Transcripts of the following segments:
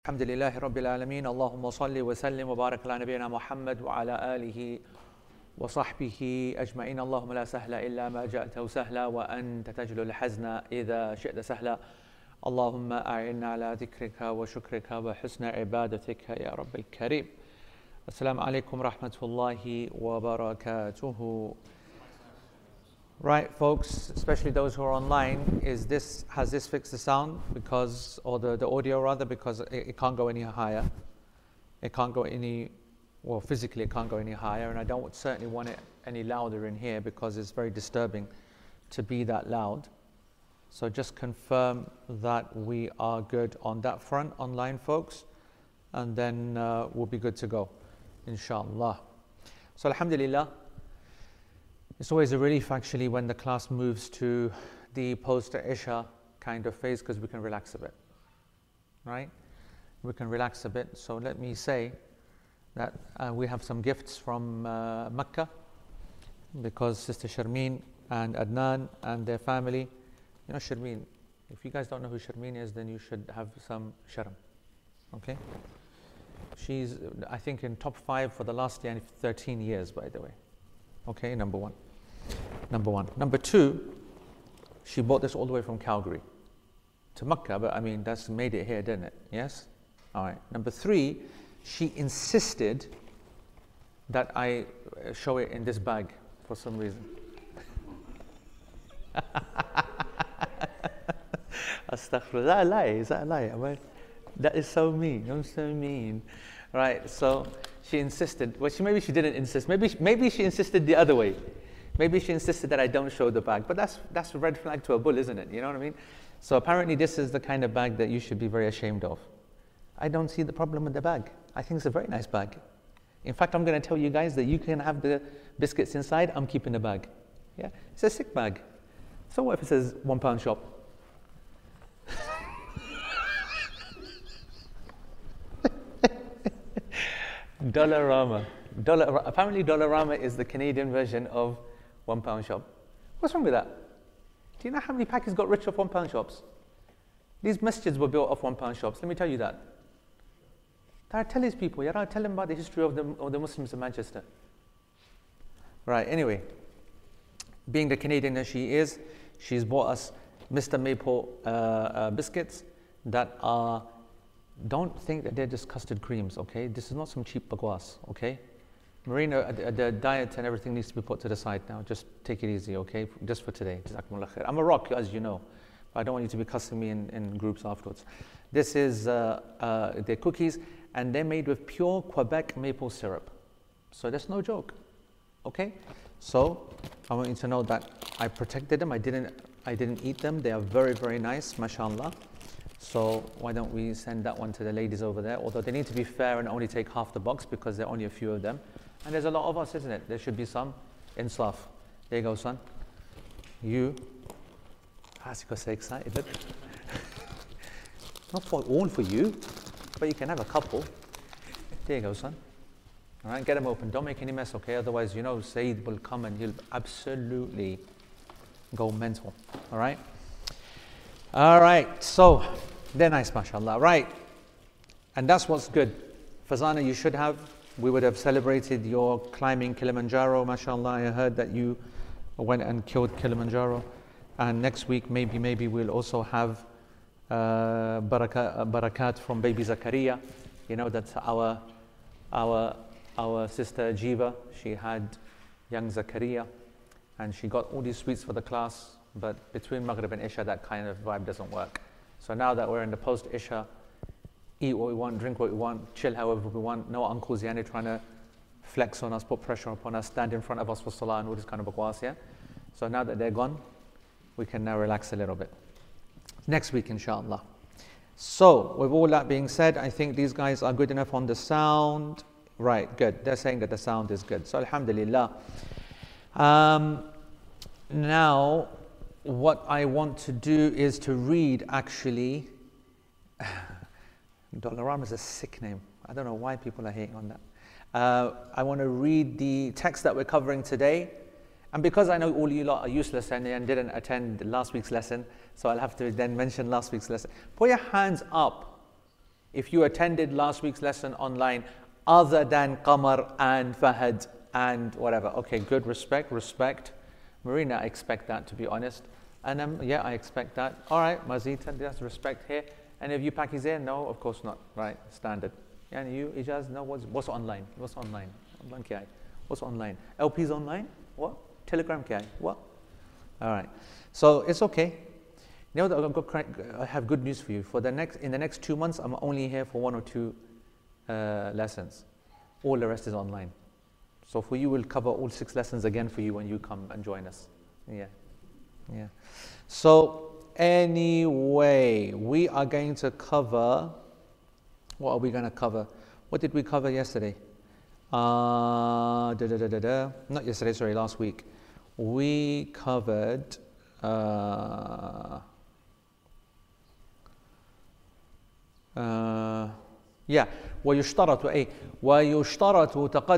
الحمد لله رب العالمين اللهم صل وسلم وبارك على نبينا محمد وعلى آله وصحبه أجمعين. اللهم لا سهل إلا ما جعلته سهلا وأنت تجعل الحزن إذا شئت سهلا. اللهم أعنا على ذكرك وشكرك وحسن عبادتك يا رب الكريم. السلام عليكم ورحمة الله وبركاته. Right, folks, especially those who are online, has this fixed the sound because, or the audio rather, because it can't go any higher. It can't go physically it can't go any higher, and I don't certainly want it any louder in here because it's very disturbing to be that loud. So just confirm that we are good on that front, online folks, and then we'll be good to go, inshallah. So alhamdulillah, it's always a relief actually when the class moves to the post-Isha kind of phase because we can relax a bit, right? We can relax a bit. So let me say that we have some gifts from Mecca because Sister Sharmeen and Adnan and their family, you know Sharmeen, if you guys don't know who Sharmeen is, then you should have some sharm, okay? She's, I think, in top 5 for the last 13 years, by the way. Okay, number one. Number 2, she bought this all the way from Calgary to Mecca, but I mean, that's made it here, didn't it? Yes? All right. Number 3, she insisted that I show it in this bag for some reason. Astaghfirullah. Is that a lie? Is that a lie? That is so mean. I'm so mean. Right, so she insisted. Well, maybe she didn't insist. Maybe she insisted the other way. Maybe she insisted that I don't show the bag. But that's a red flag to a bull, isn't it? You know what I mean? So apparently this is the kind of bag that you should be very ashamed of. I don't see the problem with the bag. I think it's a very nice bag. In fact, I'm going to tell you guys that you can have the biscuits inside. I'm keeping the bag. Yeah, it's a sick bag. So what if it says £1 shop? Dollarama. Apparently Dollarama is the Canadian version of £1 shop. What's wrong with that? Do you know how many Pakis got rich off £1 shops? These masjids were built off £1 shops. Let me tell you that. Tell these people, tell them about the history of the Muslims of Manchester. Right, anyway. Being the Canadian that she is, she's bought us Mr. Maple biscuits that are, don't think that they're just custard creams, okay? This is not some cheap bagwas, okay? Marina, the diet and everything needs to be put to the side now. Just take it easy, okay? Just for today. Jazakumullah khair. I'm a rock, as you know, but I don't want you to be cussing me in groups afterwards. This is their cookies, and they're made with pure Quebec maple syrup. So that's no joke, okay? So I want you to know that I protected them. I didn't eat them. They are very, very nice, mashallah. So why don't we send that one to the ladies over there? Although they need to be fair and only take half the box because there are only a few of them. And there's a lot of us, isn't it? There should be some insaf. There you go, son. You. As you got so excited, look. Not for all for you, but you can have a couple. There you go, son. All right, get them open. Don't make any mess, okay? Otherwise, you know, Saeed will come and he'll absolutely go mental. All right? All right, so they're nice, mashallah. Right, and that's what's good. Fazana, you should have. We would have celebrated your climbing Kilimanjaro, mashallah. I heard that you went and killed Kilimanjaro. And next week, maybe we'll also have barakat from baby Zakaria. You know, that's our sister Jiva. She had young Zakaria, and she got all these sweets for the class. But between Maghrib and Isha, that kind of vibe doesn't work. So now that we're in the post-Isha, eat what we want, drink what we want, chill however we want. No uncles trying to flex on us, put pressure upon us, stand in front of us for salah and all this kind of bagwas, yeah? So now that they're gone, we can now relax a little bit. Next week, inshallah. So, with all that being said, I think these guys are good enough on the sound. Right, good. They're saying that the sound is good. So, alhamdulillah. Now, what I want to do is to read, actually, Dollarama is a sick name. I don't know why people are hating on that. I want to read the text that we're covering today. And because I know all you lot are useless and didn't attend last week's lesson, so I'll have to then mention last week's lesson. Put your hands up If you attended last week's lesson online, other than Qamar and Fahad and whatever, okay, good, respect. Marina, I expect that, to be honest. And yeah, I expect that. All right, Mazid, there's respect here. And if you Pakistan, no, of course not, right? Standard. And you, Ijaz, no, what's online? What's online? Online kya hai? What's online? LP's online? What? Telegram kya hai? What? All right. So it's okay. You know that I have good news for you. In the next 2 months, I'm only here for 1 or 2 lessons. All the rest is online. So for you, we'll cover all 6 lessons again for you when you come and join us. Yeah. So anyway, we are going to cover. What are we going to cover? What did we cover yesterday? Not yesterday, sorry, last week. We covered. ويشترط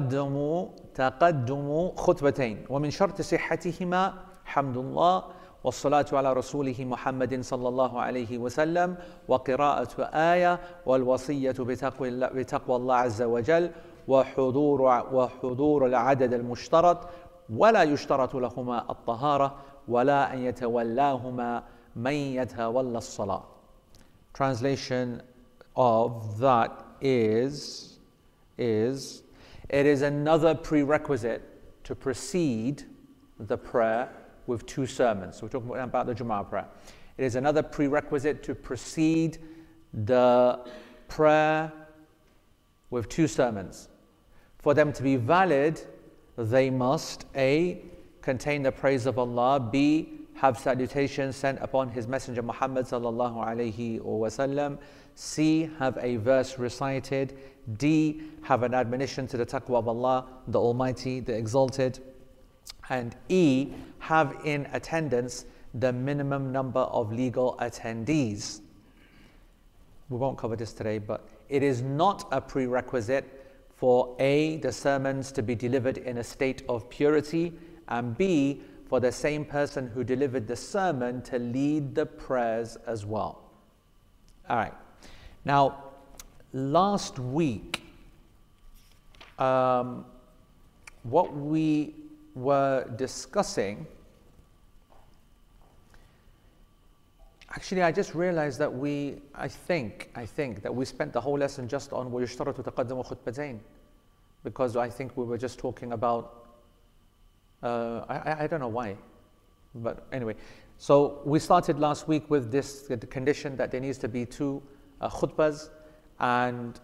تقدم خطبتين ومن شرط صحتهما حمد الله والصلاة على رسوله محمد صلى الله عليه وسلم وقراءة آية والوصية بتقوى الله عز وجل وحضور العدد المشترط ولا يشترط لهما الطهارة ولا أن يتولاهما من يتولى الصلاة. Translation of that is it is another prerequisite to precede the prayer with 2 sermons. So we're talking about the Jumu'ah prayer. It is another prerequisite to precede the prayer with 2 sermons. For them to be valid, they must A, contain the praise of Allah, B, have salutations sent upon His Messenger Muhammad sallallahu alayhi wa sallam, C, have a verse recited, D, have an admonition to the taqwa of Allah, the Almighty, the Exalted, and E, have in attendance the minimum number of legal attendees. We won't cover this today, but it is not a prerequisite for A, the sermons to be delivered in a state of purity, and B, for the same person who delivered the sermon to lead the prayers as well. All right. Now, last week, what we were discussing, actually, I just realized that I think that we spent the whole lesson just on وَيُشْتَرَطُ تَقَدُّمُ خُطْبَتَيْن, because I think we were just talking about, I don't know why, but anyway. So we started last week with this the condition that there needs to be 2 khutbahs, and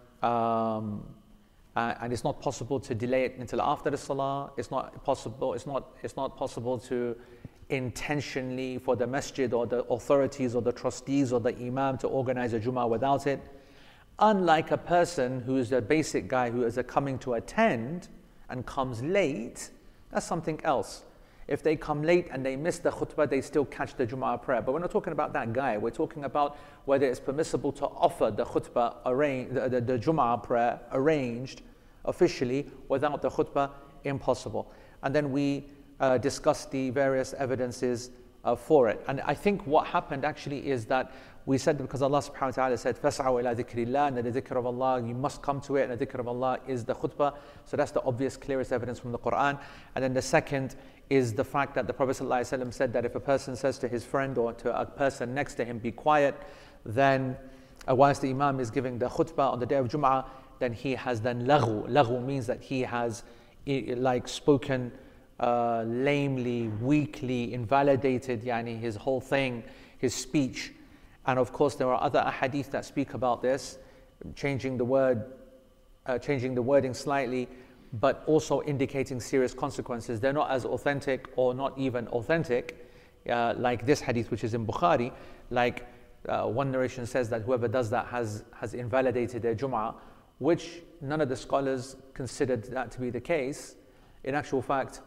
it's not possible to delay it until after the salah. It's not possible to intentionally for the masjid or the authorities or the trustees or the imam to organize a Jumu'ah without it. Unlike a person who is a basic guy who is coming to attend and comes late, that's something else. If they come late and they miss the khutbah, they still catch the Jumu'ah prayer. But we're not talking about that guy. We're talking about whether it's permissible to offer the khutbah, the Jumu'ah prayer arranged officially without the khutbah, impossible. And then we discussed the various evidences for it. And I think what happened actually is that we said that because Allah subhanahu wa ta'ala said, فَاسْعَوْا إِلَىٰ ذِكْرِ اللَّهِ, and the dhikr of Allah, you must come to it, and the dhikr of Allah is the khutbah. So that's the obvious, clearest evidence from the Quran. And then the second is the fact that the Prophet ﷺ said that if a person says to his friend or to a person next to him, be quiet, then whilst the Imam is giving the khutbah on the day of Jum'ah, then he has done laghu. Laghu means that he has spoken lamely, weakly, invalidated his whole thing, his speech. And of course there are other ahadith that speak about this, changing the wording slightly, but also indicating serious consequences. They're not as authentic or not even authentic, like this hadith which is in Bukhari. One narration says that whoever does that has invalidated their Jum'ah, which none of the scholars considered that to be the case. In actual fact,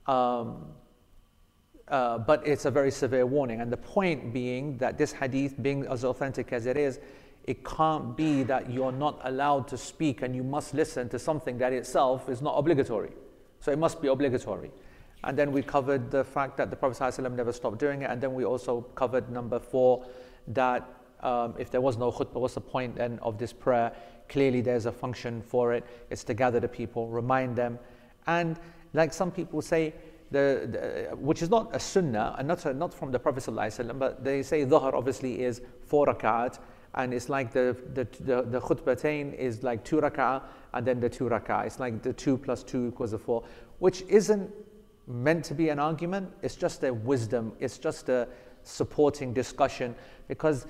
but it's a very severe warning. And the point being that this hadith, being as authentic as it is, it can't be that you're not allowed to speak and you must listen to something that itself is not obligatory. So it must be obligatory. And then we covered the fact that the Prophet ﷺ never stopped doing it. And then we also covered number 4, that if there was no khutbah, what's the point then of this prayer? Clearly there's a function for it. It's to gather the people, remind them. And like some people say, which is not a sunnah, and not from the Prophet ﷺ, but they say dhuhr obviously is 4 rak'at, and it's like the khutbatain is like 2 rak'ah, and then the 2 rak'ah. It's like the 2 plus 2 equals the 4, which isn't meant to be an argument. It's just a wisdom. It's just a supporting discussion, because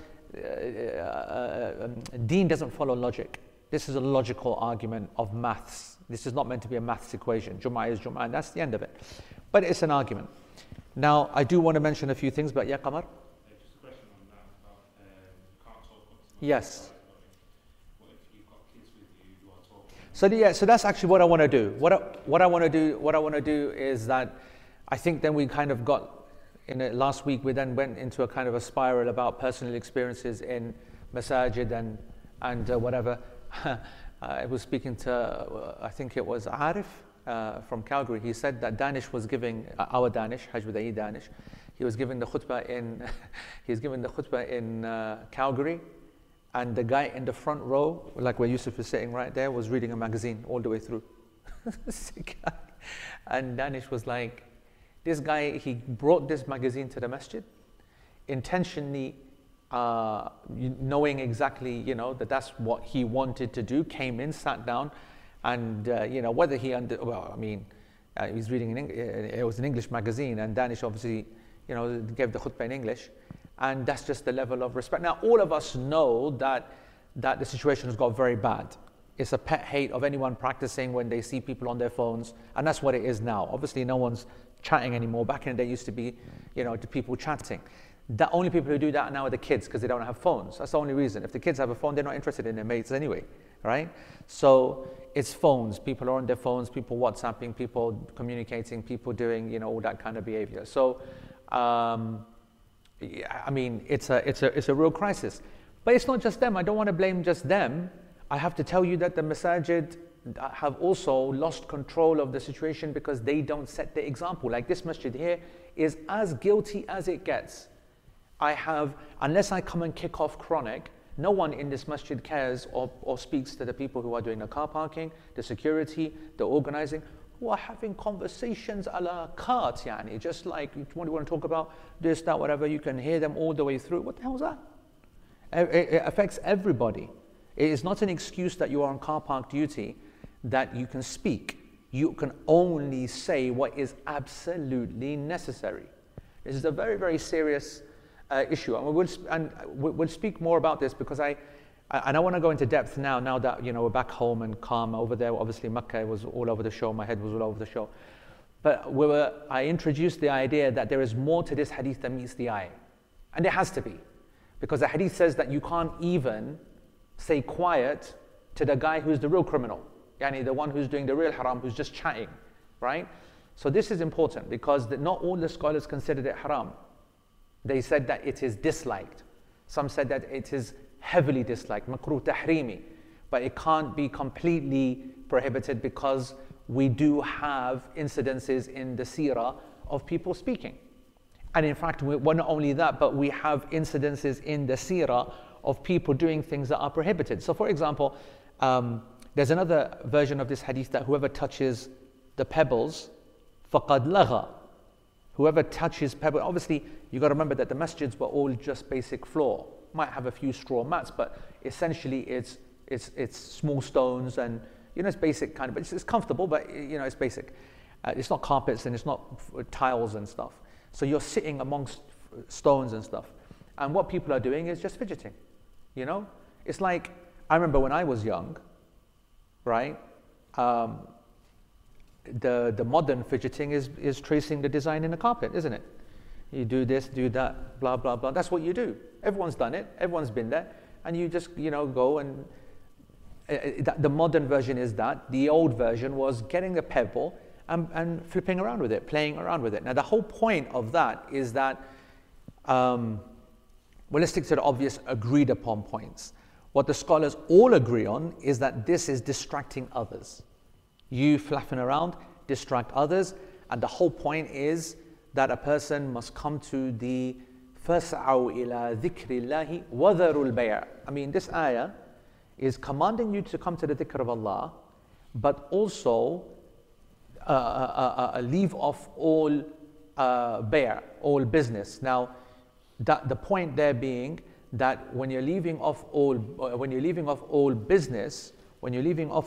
deen doesn't follow logic. This is a logical argument of maths. This is not meant to be a maths equation. Jum'ah is Jum'ah, and that's the end of it. But it's an argument. Now, I do want to mention a few things, but yeah, Qamar? Just a question on that, about can't talk about yes. What if you've got kids with you who are talking? So yeah, so that's actually what I want to do. What I want to do is that I think then we kind of got last week we then went into a kind of a spiral about personal experiences in masajid and whatever. I was speaking to I think it was Arif from Calgary. He said that Danish was giving our Danish, Hajj with Eid Danish. He was giving the khutbah in Calgary, and the guy in the front row, like where Yusuf is sitting right there, was reading a magazine all the way through. And Danish was like, this guy, he brought this magazine to the masjid, intentionally knowing exactly, that that's what he wanted to do, came in, sat down, and, whether he he's reading it was an English magazine, and Danish obviously, gave the khutbah in English, and that's just the level of respect. Now, all of us know that the situation has got very bad. It's a pet hate of anyone practicing when they see people on their phones, and that's what it is now. Obviously, no one's chatting anymore. Back in the day, used to be, the people chatting. The only people who do that now are the kids, because they don't have phones. That's the only reason. If the kids have a phone, they're not interested in their mates anyway, right? So it's phones. People are on their phones, people WhatsApping, people communicating, people doing, all that kind of behavior. So, it's a real crisis. But it's not just them. I don't want to blame just them. I have to tell you that the masajid have also lost control of the situation because they don't set the example. Like this masjid here is as guilty as it gets. Unless I come and kick off chronic, no one in this masjid cares or speaks to the people who are doing the car parking, the security, the organizing, who are having conversations a la carte, yani, just like, what do you want to talk about? This, that, whatever, you can hear them all the way through. What the hell is that? It affects everybody. It is not an excuse that you are on car park duty that you can speak. You can only say what is absolutely necessary. This is a very, very serious issue, and we'll speak more about this because I want to go into depth now that we're back home and calm. Over there, obviously Makkah was all over the show. My head was all over the show, but I introduced the idea that there is more to this hadith than meets the eye, and there has to be, because the hadith says that you can't even say quiet to the guy who's the real criminal, yani the one who's doing the real haram, who's just chatting, right? So this is important because not all the scholars considered it haram. They said that it is disliked. Some said that it is heavily disliked, makruh tahrimi, but it can't be completely prohibited because we do have incidences in the seerah of people speaking. And in fact, well, not only that, but we have incidences in the seerah of people doing things that are prohibited. So for example, there's another version of this hadith that whoever touches the pebbles, faqad lagha. Whoever touches pebbles, obviously you've got to remember that the masjids were all just basic floor. Might have a few straw mats, but essentially it's small stones and it's basic kind of, but it's comfortable, but it's basic. It's not carpets and it's not tiles and stuff. So you're sitting amongst stones and stuff. And what people are doing is just fidgeting, It's like, I remember when I was young, right? The modern fidgeting is tracing the design in the carpet, isn't it? You do this, do that, blah, blah, blah. That's what you do. Everyone's done it. Everyone's been there. And you just, go and... the modern version is that. The old version was getting a pebble and flipping around with it, playing around with it. Now, the whole point of that is that... let's stick to the obvious agreed upon points. What the scholars all agree on is that this is distracting others. You flapping around, distract others, and the whole point is that a person must come to the فَاسْعَوْا إِلَى ذِكْرِ اللَّهِ وَذَرُوا الْبَيْعَ. I mean, this ayah is commanding you to come to the dhikr of Allah, but also leave off all all business. Now, the point there being that when you're leaving off all business, when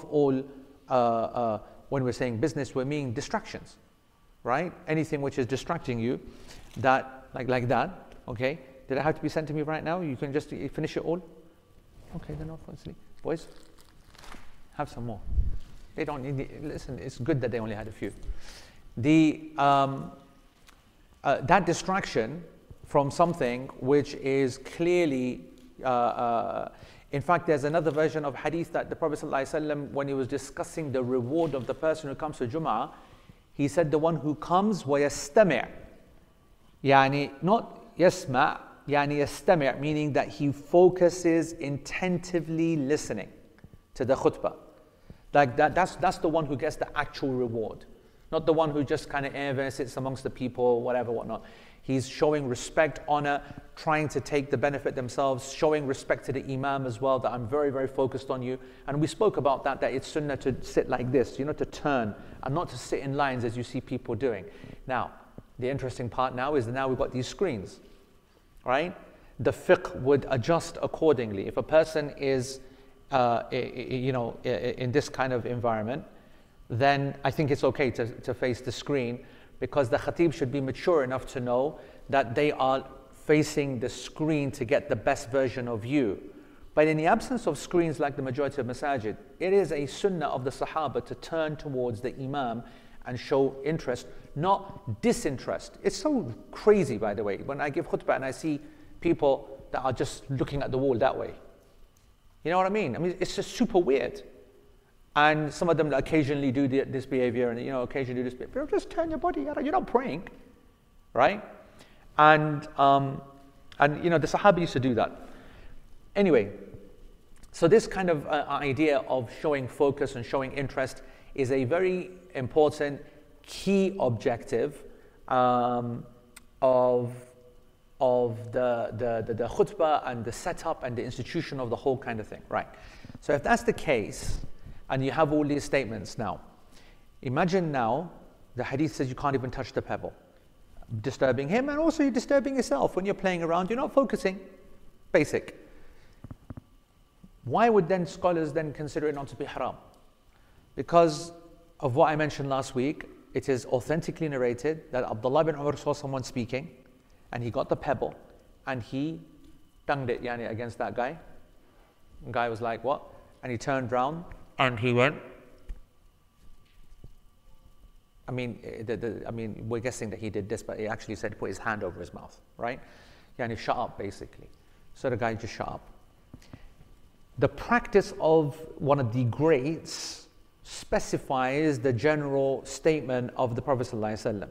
we're saying business, we're meaning distractions, right? Anything which is distracting you, that like that. Okay, did it have to be sent to me right now? You can just finish it all? Okay, then I'll fall asleep. Boys, have some more. They don't need it. Listen, it's good that they only had a few. That distraction from something which is clearly, in fact, there's another version of hadith that the Prophet ﷺ, when he was discussing the reward of the person who comes to Jum'ah, he said the one who comes وَيَسْتَمِعْ, يعني not يسمع, يعني يستمع, meaning that he focuses intensively listening to the khutbah. Like that's the one who gets the actual reward, not the one who just kind of sits amongst the people, whatever, whatnot. He's showing respect, honor, trying to take the benefit themselves, showing respect to the imam as well, that I'm very, very focused on you. And we spoke about that it's sunnah to sit like this, to turn and not to sit in lines as you see people doing. Now, the interesting part now is that now we've got these screens, right? The fiqh would adjust accordingly. If a person is, in this kind of environment, then I think it's okay to face the screen, because the khatib should be mature enough to know that they are facing the screen to get the best version of you. But in the absence of screens like the majority of masajid, it is a sunnah of the Sahaba to turn towards the imam and show interest, not disinterest. It's so crazy, by the way, when I give khutbah and I see people that are just looking at the wall that way. You know what I mean? I mean, it's just super weird. And some of them occasionally do this behavior, and occasionally do this behavior. Just turn your body, you're not praying, right? And the Sahaba used to do that. Anyway, so this kind of idea of showing focus and showing interest is a very important key objective of the khutbah and the setup and the institution of the whole kind of thing, right? So if that's the case, and you have all these statements now, imagine now the hadith says you can't even touch the pebble, disturbing him, and also you're disturbing yourself when you're playing around, you're not focusing. Basic. Why would then scholars then consider it not to be haram? Because of what I mentioned last week, it is authentically narrated that Abdullah bin Umar saw someone speaking, and he got the pebble and he tongued it against that guy. The guy was like, what? And he turned round and he went. I mean, we're guessing that he did this, but he actually said put his hand over his mouth, right? Shut up, basically. So the guy just shut up. The practice of one of the greats specifies the general statement of the Prophet ﷺ,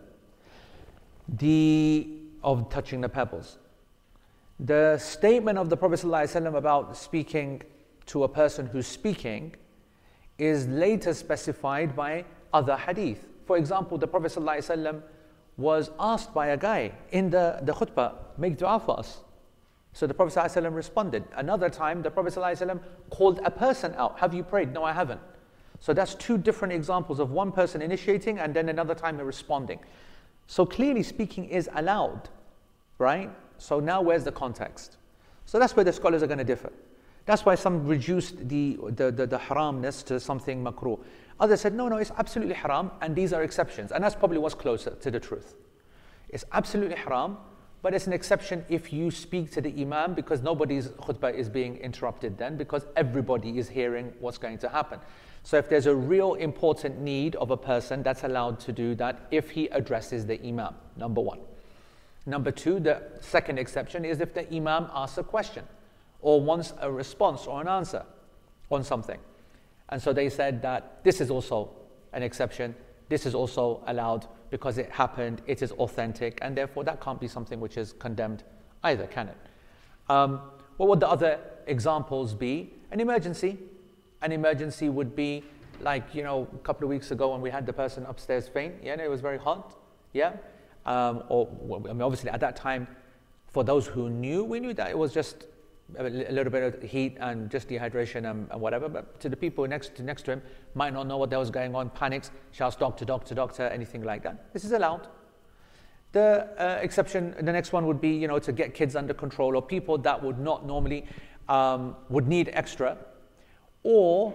of touching the pebbles. The statement of the Prophet ﷺ about speaking to a person who's speaking is later specified by other hadith. For example, the Prophet ﷺ was asked by a guy in the khutbah, make dua for us. So the Prophet ﷺ responded. Another time, the Prophet ﷺ called a person out. Have you prayed? No, I haven't. So that's two different examples of one person initiating and then another time responding. So clearly speaking is allowed, right? So now where's the context? So that's where the scholars are going to differ. That's why some reduced the haramness to something makruh. Others said, no, it's absolutely haram, and these are exceptions. And that's probably what's closer to the truth. It's absolutely haram, but it's an exception if you speak to the imam, because nobody's khutbah is being interrupted then, because everybody is hearing what's going to happen. So if there's a real important need of a person, that's allowed to do that if he addresses the imam, number one. Number two, the second exception is if the imam asks a question or wants a response or an answer on something. And so they said that this is also an exception. This is also allowed because it happened, it is authentic, and therefore that can't be something which is condemned either, can it? What would the other examples be? An emergency. An emergency would be like, a couple of weeks ago when we had the person upstairs faint, it was very hot, obviously at that time, for those who knew, we knew that it was just a little bit of heat and just dehydration and whatever. But to the people next to him, might not know what was going on, panics, shouts, doctor, doctor, doctor, anything like that. This is allowed. The exception, the next one would be, to get kids under control, or people that would not normally would need extra, or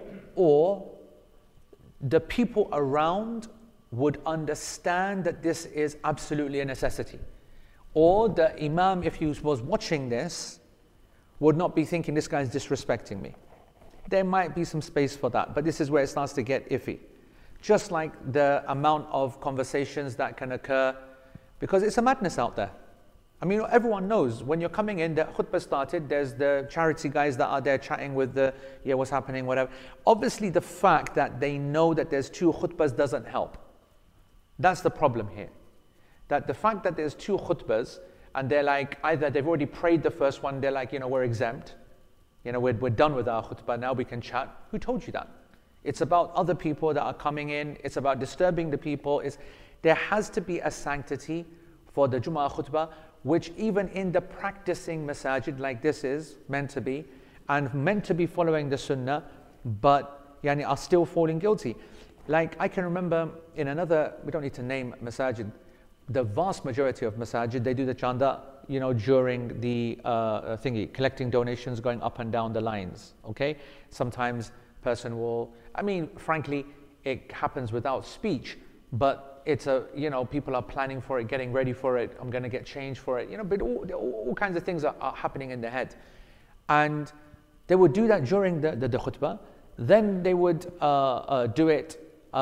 the people around would understand that this is absolutely a necessity, or the imam, if he was watching this, would not be thinking this guy's disrespecting me. There might be some space for that, but this is where it starts to get iffy. Just like the amount of conversations that can occur, because it's a madness out there. I mean, everyone knows when you're coming in, the khutbah started, there's the charity guys that are there chatting with what's happening, whatever. Obviously, the fact that they know that there's 2 khutbahs doesn't help. That's the problem here. That the fact that there's 2 khutbahs, and they're like, either they've already prayed the first one, they're like, we're exempt. We're done with our khutbah, now we can chat. Who told you that? It's about other people that are coming in. It's about disturbing the people. There has to be a sanctity for the Jum'ah khutbah, which even in the practicing masajid like this is meant to be, and meant to be following the sunnah, but are still falling guilty. Like I can remember in another, we don't need to name masajid, the vast majority of masajid, they do the chanda, during the collecting donations, going up and down the lines, okay? Sometimes person will, frankly, it happens without speech, but it's people are planning for it, getting ready for it, I'm going to get change for it, but all kinds of things are happening in their head. And they would do that during the khutbah, then they would do it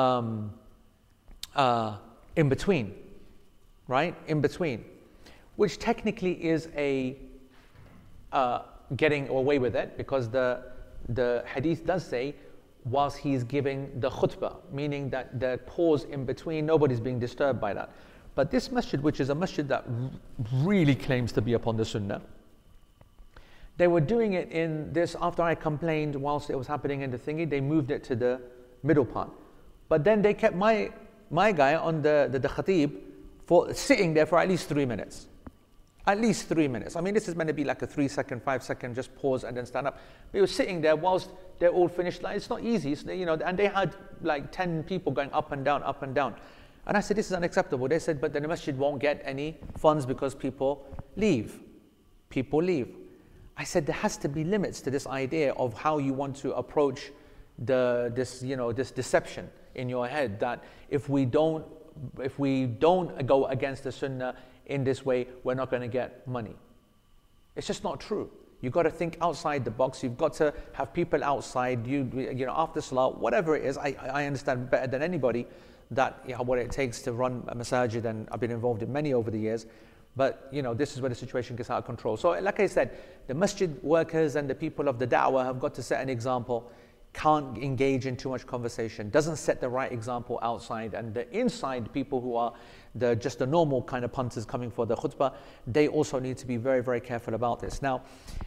in between, right? In between, which technically is a getting away with it, because the hadith does say, whilst he's giving the khutbah, meaning that the pause in between, nobody's being disturbed by that. But this masjid, which is a masjid that really claims to be upon the sunnah, they were doing it in this, after I complained whilst it was happening in the thingy, they moved it to the middle part. But then they kept my guy on the khatib for sitting there for at least 3 minutes. At least 3 minutes. This is meant to be like a 3-second, 5-second, just pause and then stand up. But he was sitting there whilst they're all finished. Like, it's not easy, and they had like 10 people going up and down, up and down. And I said, this is unacceptable. They said, but the masjid won't get any funds because people leave. People leave. I said, there has to be limits to this idea of how you want to approach this deception in your head, that if we don't go against the sunnah in this way, we're not going to get money. It's just not true. You've got to think outside the box. You've got to have people outside, after salah, whatever it is. I understand better than anybody that what it takes to run a masajid, and I've been involved in many over the years. But this is where the situation gets out of control. So like I said, the masjid workers and the people of the da'wah have got to set an example. Can't engage in too much conversation, doesn't set the right example outside, and the inside people who are just the normal kind of punters coming for the khutbah, they also need to be very, very careful about this. Now,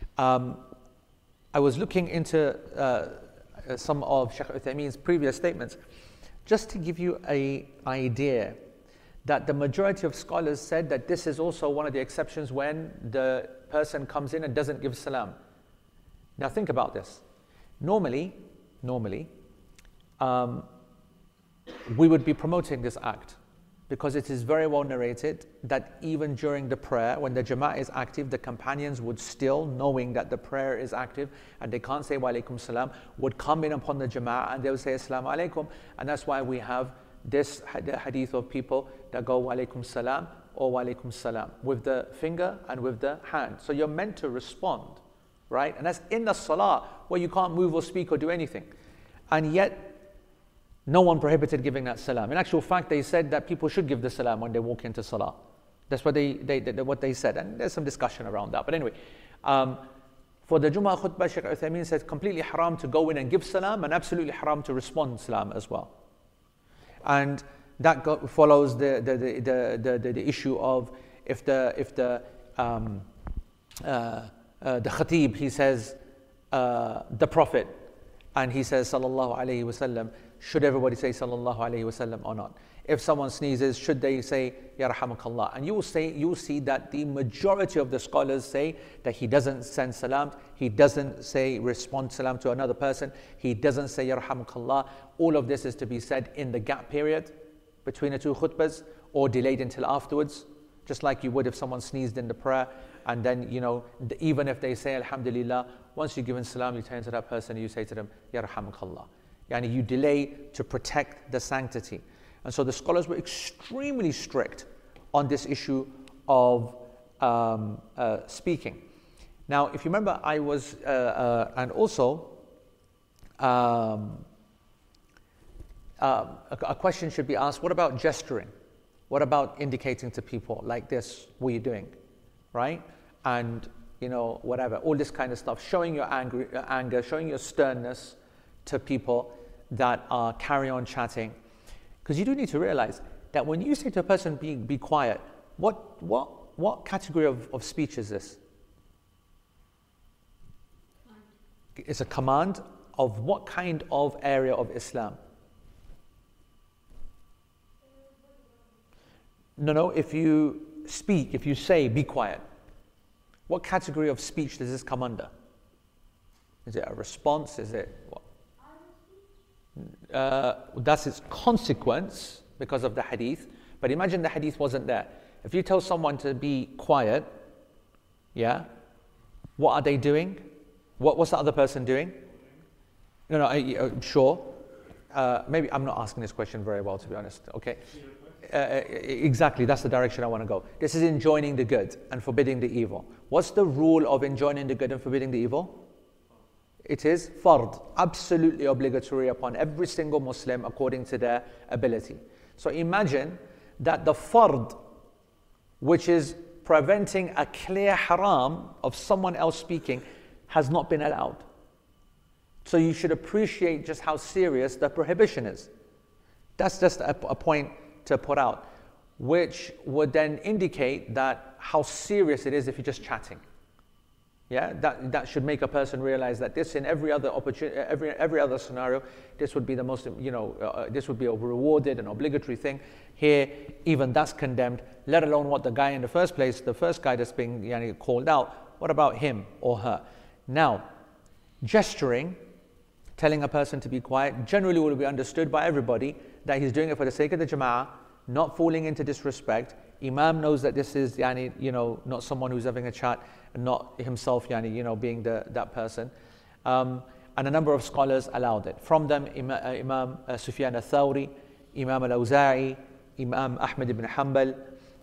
I was looking into some of Shaykh Uthaymeen's previous statements, just to give you an idea that the majority of scholars said that this is also one of the exceptions when the person comes in and doesn't give salam. Now think about this. Normally, we would be promoting this act, because it is very well narrated that even during the prayer, when the jama'ah is active, the companions would still, knowing that the prayer is active and they can't say wa alaikum salam, would come in upon the jama'ah and they would say assalamu alaikum. And that's why we have this hadith of people that go wa alaikum salam or wa alaikum salam with the finger and with the hand. So you're meant to respond, right? And that's in the salah, where you can't move or speak or do anything. And yet, no one prohibited giving that salam. In actual fact, they said that people should give the salam when they walk into salah. That's what they said. And there's some discussion around that. But anyway, for the Jumu'ah khutbah, Shaykh Uthaymeen said completely haram to go in and give salam, and absolutely haram to respond salam as well. And that follows the issue of if the khatib, he says, the Prophet, and he says sallallahu alaihi wasallam, should everybody say sallallahu alaihi wasallam or not? If someone sneezes, should they say yarhamukallah? And you will see that the majority of the scholars say that he doesn't send salam, he doesn't say respond salam to another person, he doesn't say yarhamukallah. All of this is to be said in the gap period between the two khutbahs, or delayed until afterwards, just like you would if someone sneezed in the prayer. And then, even if they say alhamdulillah, once you've given salam, you turn to that person and you say to them yarhamukallah. Yani you delay to protect the sanctity. And so the scholars were extremely strict on this issue of speaking. Now, if you remember, I was, and also, a question should be asked, what about gesturing? What about indicating to people like this, what are you doing, right? And, whatever, all this kind of stuff, showing your anger, showing your sternness to people that are carry on chatting. Because you do need to realize that when you say to a person, be quiet, what category of speech is this? It's a command of what kind of area of Islam? No, if you speak, if you say, be quiet, what category of speech does this come under? Is it a response? Is it what? That's its consequence because of the hadith. But imagine the hadith wasn't there. If you tell someone to be quiet, yeah, what are they doing? What's the other person doing? No, sure. Maybe I'm not asking this question very well, to be honest. Okay. Exactly, that's the direction I want to go. This is enjoining the good and forbidding the evil. What's the rule of enjoining the good and forbidding the evil? It is fard, absolutely obligatory upon every single Muslim according to their ability. So imagine that the fard, which is preventing a clear haram of someone else speaking, has not been allowed. So you should appreciate just how serious the prohibition is. That's just a point to put out, which would then indicate that how serious it is if you're just chatting. Yeah, that should make a person realize that this, in every other opportunity, every other scenario, this would be the most, this would be a rewarded and obligatory thing. Here, even that's condemned. Let alone what the guy in the first place, the first guy that's being called out. What about him or her? Now, gesturing, telling a person to be quiet, generally will be understood by everybody that he's doing it for the sake of the jama'ah, not falling into disrespect. Imam knows that this is, not someone who's having a chat, and not himself, being that person. And a number of scholars allowed it. From them, Imam Sufyan al-Thawri, Imam al-Awza'i, Imam Ahmad ibn Hanbal.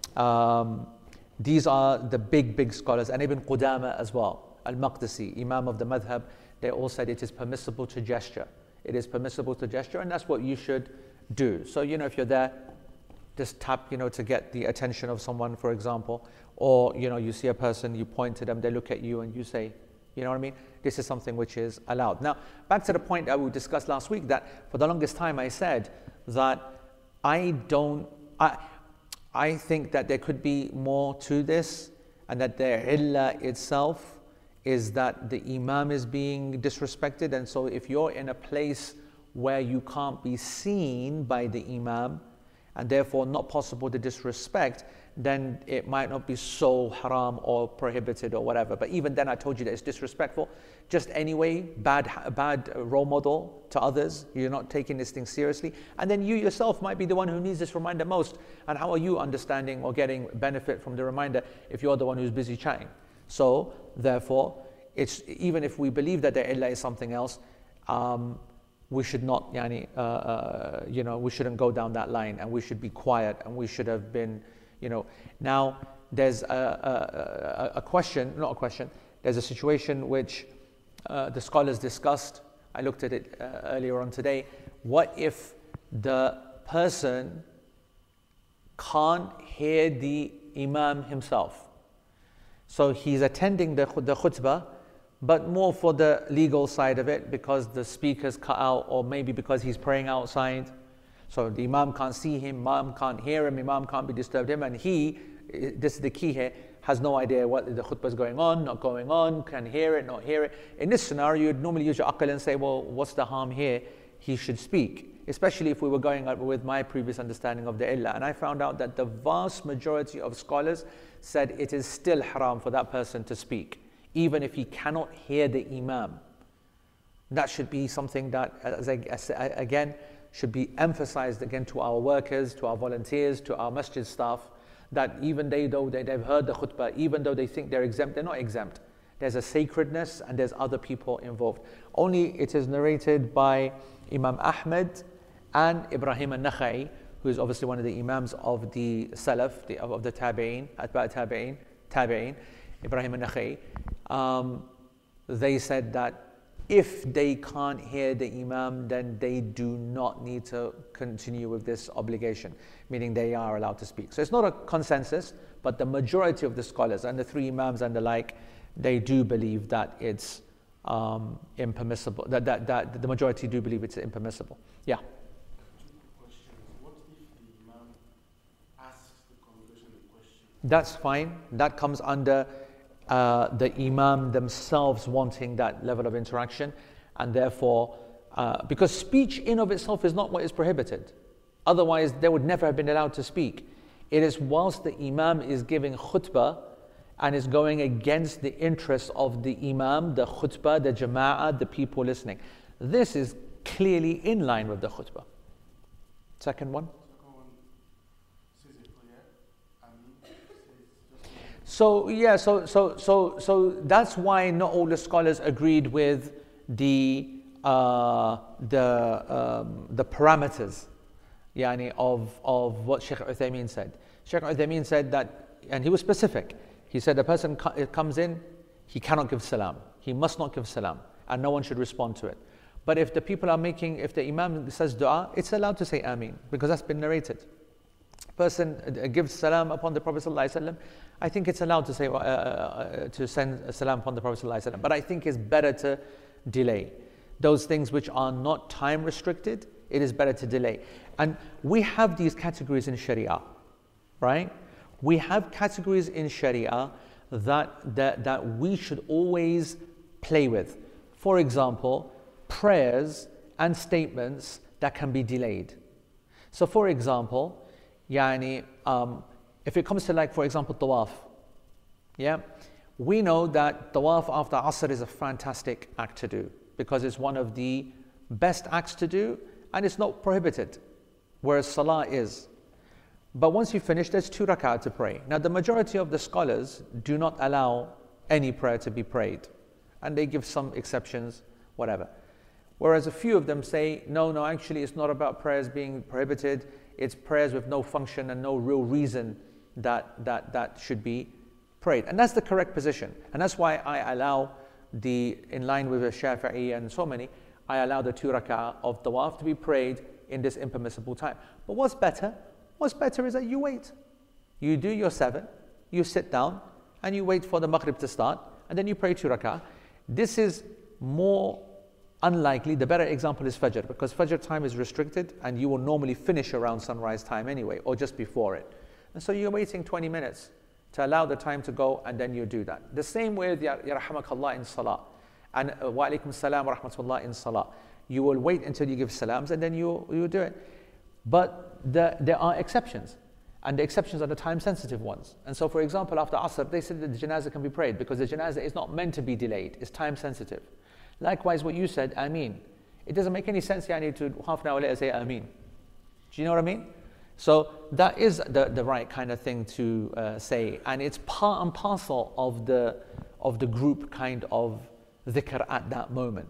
These are the big scholars, and Ibn Qudama as well. Al-Maqdisi, Imam of the Madhab, they all said it is permissible to gesture. It is permissible to gesture, and that's what you should do. So, if you're there, just tap, to get the attention of someone, for example, or, you see a person, you point to them, they look at you and you say, you know what I mean? This is something which is allowed. Now, back to the point that we discussed last week, that for the longest time I said that I think that there could be more to this, and that the illah itself is that the imam is being disrespected. And so if you're in a place where you can't be seen by the imam, and therefore not possible to disrespect, then it might not be so haram or prohibited or whatever. But even then, I told you that it's disrespectful. Just anyway, bad role model to others. You're not taking this thing seriously. And then you yourself might be the one who needs this reminder most. And how are you understanding or getting benefit from the reminder if you're the one who's busy chatting? So, therefore, it's even if we believe that the illah is something else, we should not, we shouldn't go down that line, and we should be quiet, and we should have been, Now, there's a question, not a question, there's a situation which the scholars discussed. I looked at it earlier on today. What if the person can't hear the imam himself? So he's attending the khutbah, but more for the legal side of it, because the speaker's cut out, or maybe because he's praying outside. So the imam can't see him, imam can't hear him, imam can't be disturbed him, and this is the key here, has no idea what the khutbah is going on, not going on, can hear it, not hear it. In this scenario, you'd normally use your aql and say, well, what's the harm here? He should speak, especially if we were going with my previous understanding of the illah. And I found out that the vast majority of scholars said it is still haram for that person to speak, even if he cannot hear the imam. That should be something that, again, should be emphasized again to our workers, to our volunteers, to our masjid staff, that even though they've heard the khutbah, even though they think they're exempt, they're not exempt. There's a sacredness and there's other people involved. Only it is narrated by Imam Ahmed and Ibrahim al-Nakha'i, who is obviously one of the imams of the Salaf, of the Tabi'een, Atba' Tabi'een, Ibrahim al-Nakha'i. They said that if they can't hear the imam, then they do not need to continue with this obligation, meaning they are allowed to speak. So it's not a consensus, but the majority of the scholars and the three imams and the like, they do believe that it's impermissible, that the majority do believe it's impermissible. Yeah. Questions. What if the imam asks the congregation a question? That's fine. That comes under the imam themselves wanting that level of interaction, and therefore, because speech in of itself is not what is prohibited. Otherwise, they would never have been allowed to speak. It is whilst the imam is giving khutbah and is going against the interests of the imam, the khutbah, the jama'ah, the people listening. This is clearly in line with the khutbah. Second one. So yeah, so that's why not all the scholars agreed with the parameters, yani of what Shaykh Uthaymeen said. Shaykh Uthaymeen said that, and he was specific. He said a person comes in, he cannot give salam. He must not give salam, and no one should respond to it. But if the people are if the imam says dua, it's allowed to say ameen, because that's been narrated. Person gives salam upon the Prophet ﷺ, I think it's allowed to say to send a salam upon the Prophet ﷺ, but I think it's better to delay. Those things which are not time restricted, it is better to delay. And we have these categories in Sharia, right? We have categories in Sharia that we should always play with. For example, prayers and statements that can be delayed. So for example, if it comes to, like, for example, tawaf, yeah, we know that tawaf after Asr is a fantastic act to do because it's one of the best acts to do and it's not prohibited, whereas salah is. But once you finish, there's 2 rak'ah to pray. Now, the majority of the scholars do not allow any prayer to be prayed, and they give some exceptions, whatever. Whereas a few of them say, no, actually it's not about prayers being prohibited, it's prayers with no function and no real reason that should be prayed. And that's the correct position. And that's why I allow in line with the Shafi'i and so many, I allow the 2 rak'ah of tawaf to be prayed in this impermissible time. But what's better? What's better is that you wait. You do your 7, you sit down, and you wait for the Maghrib to start, and then you pray 2 rak'ah. This is more unlikely. The better example is Fajr, because Fajr time is restricted, and you will normally finish around sunrise time anyway, or just before it. And so you're waiting 20 minutes to allow the time to go, and then you do that. The same with Yarhamakallah in Salah, and Wa alaikum salam wa rahmatullah in Salah. You will wait until you give salams, and then you do it. But there are exceptions, and the exceptions are the time-sensitive ones. And so, for example, after Asr, they said that the janazah can be prayed because the janazah is not meant to be delayed, it's time-sensitive. Likewise, what you said, Ameen. It doesn't make any sense, to half an hour later say Ameen. Do you know what I mean? So that is the right kind of thing to say, and it's part and parcel of the group kind of dhikr at that moment.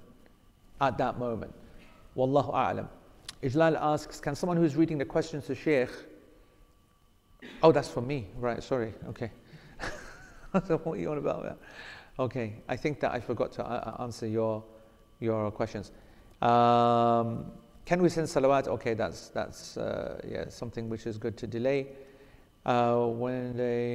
Wallahu a'lam. Ijlal asks, can someone who's reading the questions to Shaykh... Oh, that's for me. Right, sorry. Okay. So what are you on about? Okay, I think that I forgot to answer your questions. Can we send salawat? Okay, that's something which is good to delay. When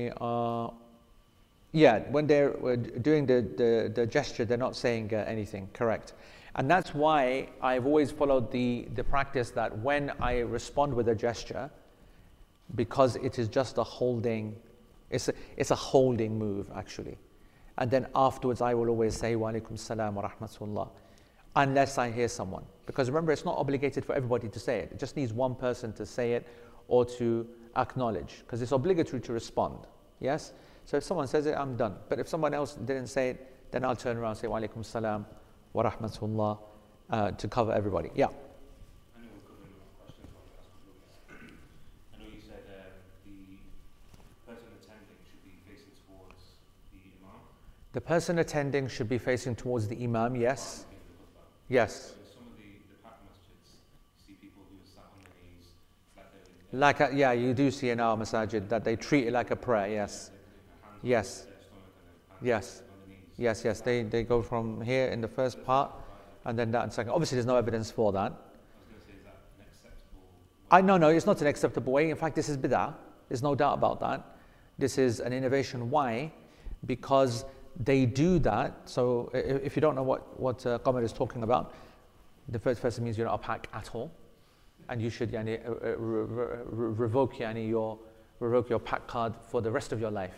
they're doing the gesture, they're not saying anything, correct. And that's why I've always followed the practice that when I respond with a gesture, because it is just a holding It's a holding move, actually. And then afterwards, I will always say, wa alaikum salam wa rahmatullah, unless I hear someone. Because remember, it's not obligated for everybody to say it. It just needs one person to say it or to acknowledge, because it's obligatory to respond. Yes? So if someone says it, I'm done. But if someone else didn't say it, then I'll turn around and say, wa alaikum salam wa rahmatullah, to cover everybody. Yeah. I know we're covering a lot of questions on that. I know you said the person attending should be facing towards the imam. The person attending should be facing towards the imam, yes. Yes. But in some of the packed masjids, you see people who are sat on their knees, Yeah, you do see in our masajid that they treat it like a prayer, yes. Yes. Yes. Yes. They go from here in the first part and then that in second. Obviously, there's no evidence for that. I was going to say, is that an acceptable? No, it's not an acceptable way. In fact, this is bid'ah. There's no doubt about that. This is an innovation. Why? Because they do that. So if you don't know what Qamar is talking about, the first person means you're not a pack at all. And you should revoke your pack card for the rest of your life.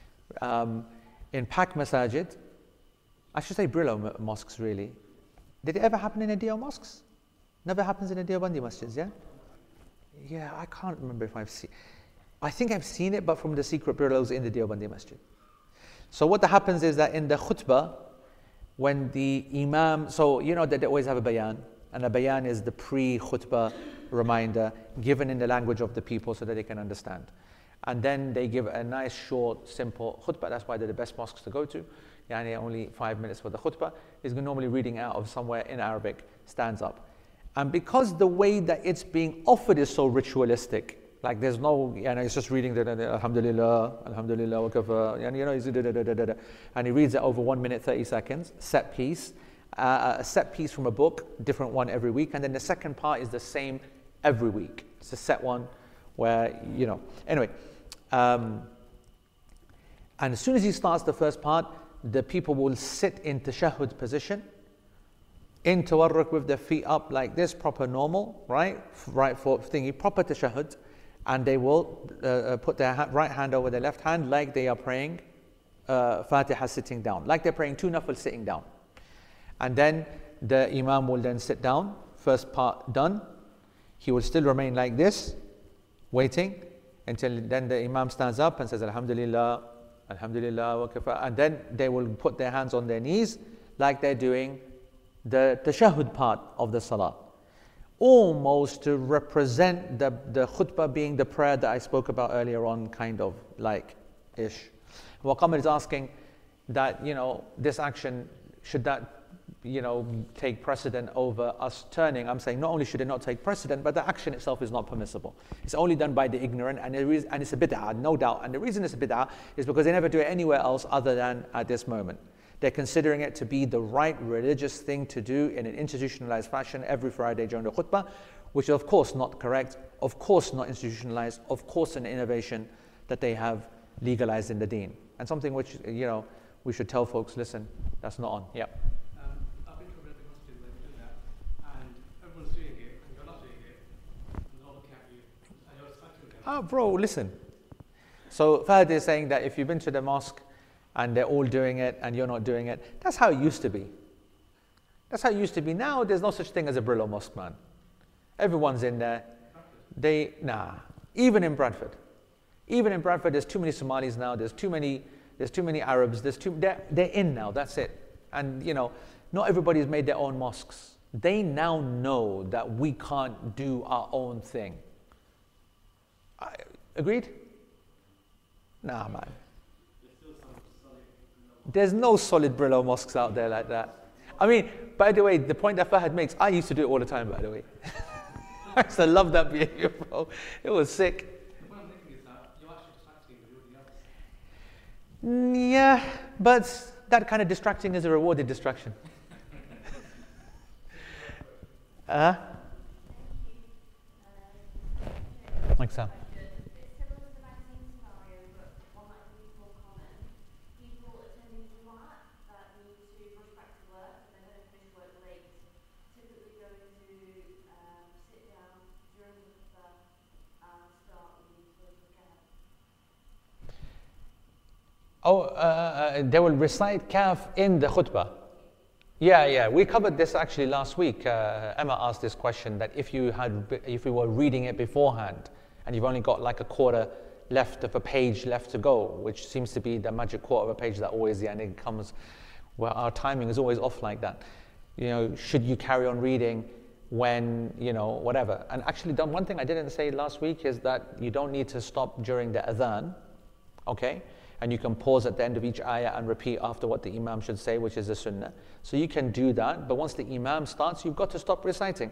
In pack masajid, I should say Brillo mosques really. Did it ever happen in Adio mosques? Never happens in Deobandi masjids, yeah? Yeah, I can't remember if I've seen. I think I've seen it, but from the secret Brillos in the Deobandi masjid. So what happens is that in the khutbah, when the imam, so you know that they always have a bayan, and a bayan is the pre-khutbah reminder given in the language of the people so that they can understand. And then they give a nice, short, simple khutbah. That's why they're the best mosques to go to. Yani only 5 minutes for the khutbah. Is normally reading out of somewhere in Arabic, stands up. And because the way that it's being offered is so ritualistic, like there's no, it's just reading the Alhamdulillah, Alhamdulillah, wa kafa, and he reads it over 1 minute, 30 seconds, set piece. A set piece from a book, different one every week. And then the second part is the same every week. It's a set one where, Anyway, and as soon as he starts the first part, the people will sit in tashahhud position, in tawarruk with their feet up like this, proper normal, right foot thingy, proper tashahhud, and they will put their right hand over their left hand like they are praying Fatiha sitting down, like they're praying 2 nafil sitting down. And then the imam will then sit down, first part done. He will still remain like this, waiting until then the imam stands up and says Alhamdulillah, Alhamdulillah wa kafa, and then they will put their hands on their knees like they're doing the tashahhud part of the salah, almost to represent the khutbah being the prayer that I spoke about earlier on, kind of like ish. What Qamar is asking that, this action, should that take precedent over us turning? I'm saying not only should it not take precedent, but the action itself is not permissible. It's only done by the ignorant, and it's a bid'ah, no doubt. And the reason it's a bid'ah is because they never do it anywhere else other than at this moment. They're considering it to be the right religious thing to do in an institutionalized fashion every Friday during the khutbah, which is of course not correct, of course not institutionalized, of course an innovation that they have legalized in the deen. And something which, we should tell folks, listen, that's not on. Yeah. I've been to a Arabic masjid where they do that, and everyone's doing it, and you're not doing it, and they're all looking at you, and you're expecting them. Bro, listen. So Fahd is saying that if you've been to the mosque and they're all doing it and you're not doing it, that's how it used to be. That's how it used to be. Now there's no such thing as a Brillo mosque, man. Everyone's in there. Even in Bradford. Even in Bradford, there's too many Somalis now, there's too many Arabs, they're in now, that's it. And not everybody's made their own mosques. They now know that we can't do our own thing. Agreed? Nah, man. There's no solid Brillo mosques out there like that. I mean, by the way, the point that Fahad makes, I used to do it all the time, by the way. I used to love that behavior, bro. It was sick. What I'm thinking is that you're actually distracting everybody else. Yeah, but that kind of distracting is a rewarded distraction. Like so. They will recite Kaf in the khutbah. Yeah, we covered this actually last week. Emma asked this question, that if you were reading it beforehand and you've only got like a quarter left of a page left to go, which seems to be the magic quarter of a page that always, and it comes, well, our timing is always off like that. Should you carry on reading when, whatever. And actually, one thing I didn't say last week is that you don't need to stop during the adhan, okay? And you can pause at the end of each ayah and repeat after what the imam should say, which is the sunnah. So you can do that, but once the imam starts, you've got to stop reciting.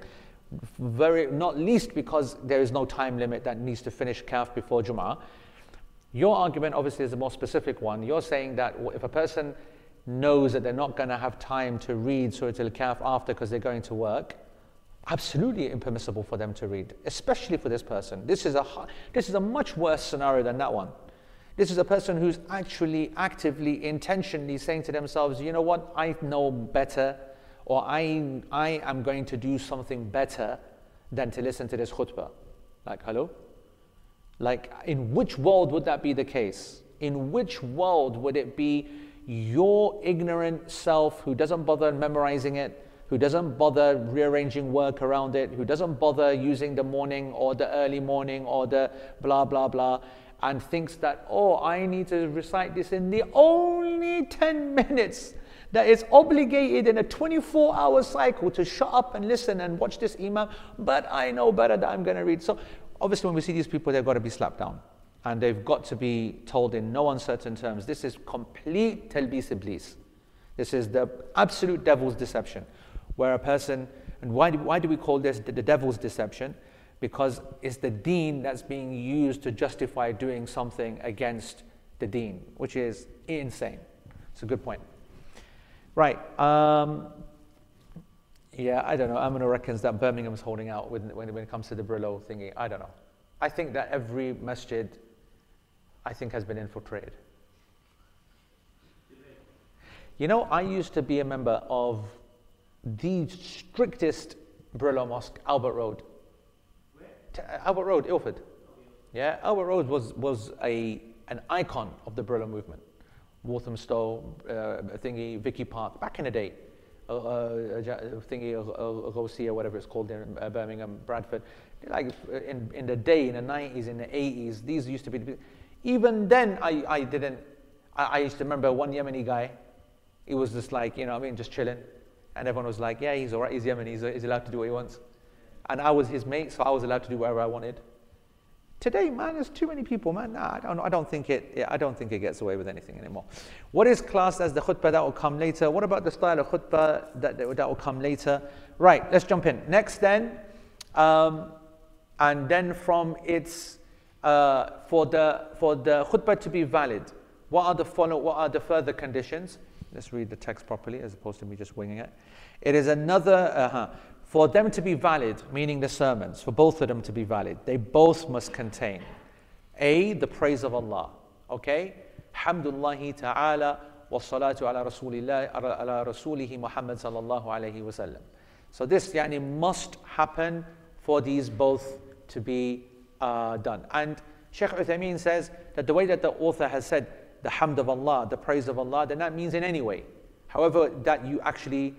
Not least because there is no time limit that needs to finish Kaf before Jum'ah. Your argument obviously is a more specific one. You're saying that if a person knows that they're not going to have time to read Surah Al-Kahf after because they're going to work, absolutely impermissible for them to read, especially for this person. This is a much worse scenario than that one. This is a person who's actually actively, intentionally saying to themselves, you know what, I know better, or I am going to do something better than to listen to this khutbah. Like, hello? Like, in which world would that be the case? In which world would it be your ignorant self who doesn't bother memorizing it, who doesn't bother rearranging work around it, who doesn't bother using the morning or the early morning or the blah, blah, blah, and thinks that, I need to recite this in the only 10 minutes that is obligated in a 24-hour cycle to shut up and listen and watch this imam, but I know better that I'm going to read. So obviously when we see these people, they've got to be slapped down. And they've got to be told in no uncertain terms, this is complete talbis iblis. This is the absolute devil's deception. Where a person, and why do we call this the devil's deception? Because it's the deen that's being used to justify doing something against the deen, which is insane. It's a good point. Right. Yeah, I don't know. Amina reckons that Birmingham's holding out when it comes to the Brillo thingy. I don't know. I think that every masjid, has been infiltrated. I used to be a member of the strictest Brillo mosque, Albert Road. Albert Road, Ilford. Yeah, Albert Road was an icon of the Brillo movement. Walthamstow, Vicky Park, back in the day. Ghosia, whatever it's called in Birmingham, Bradford. Like in the day, in the 90s, in the 80s, these used to be. Even then, I used to remember one Yemeni guy. He was just like, just chilling. And everyone was like, yeah, he's all right, he's Yemeni, he's allowed to do what he wants. And I was his mate, so I was allowed to do whatever I wanted. Today, man, there's too many people, man. Nah, I don't think it gets away with anything anymore. What is classed as the khutbah? That will come later. What about the style of khutbah? That will come later. Right, let's jump in. Next then, and then from its for the khutbah to be valid, what are the further conditions? Let's read the text properly as opposed to me just winging it. It is another, for them to be valid, meaning the sermons, for both of them to be valid, they both must contain the praise of Allah, okay? Hamdulillahi ta'ala wa salatu ala rasulihi Muhammad sallallahu alayhi wa sallam. So this must happen for these both to be done. And Shaykh Uthaymeen says that the way that the author has said the hamd of Allah, the praise of Allah, then that means in any way. However that you actually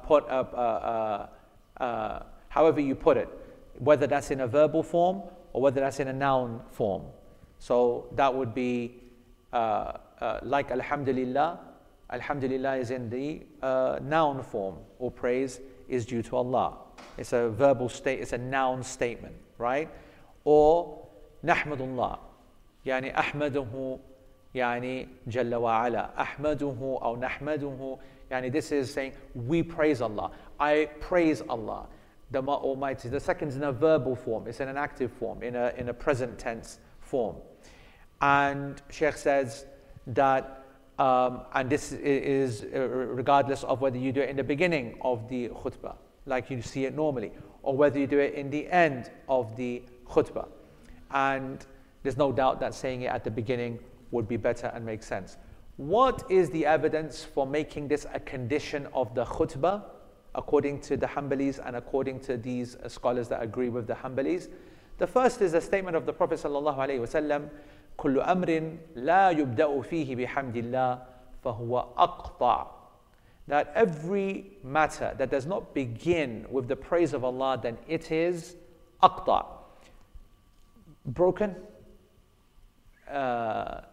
however you put it, whether that's in a verbal form or whether that's in a noun form. So that would be like Alhamdulillah. Alhamdulillah is in the noun form. All praise is due to Allah. It's a verbal state, it's a noun statement, right? Or Nahmadullah. Yani Ahmaduhu, yani Jalla wa ala. Ahmaduhu or Nahmaduhu. Yani this is saying we praise Allah. I praise Allah, the Almighty. The second is in a verbal form. It's in an active form, in a present tense form. And Shaykh says that, and this is regardless of whether you do it in the beginning of the khutbah, like you see it normally, or whether you do it in the end of the khutbah. And there's no doubt that saying it at the beginning would be better and make sense. What is the evidence for making this a condition of the khutbah, according to the Hanbalis and according to these scholars that agree with the Hanbalis? The first is a statement of the Prophet sallallahu alaihi wasallam, كل أمر لا يبدأ فيه بحمد الله فهو أقطع. That every matter that does not begin with the praise of Allah, then it is أقطع. Broken. أقطع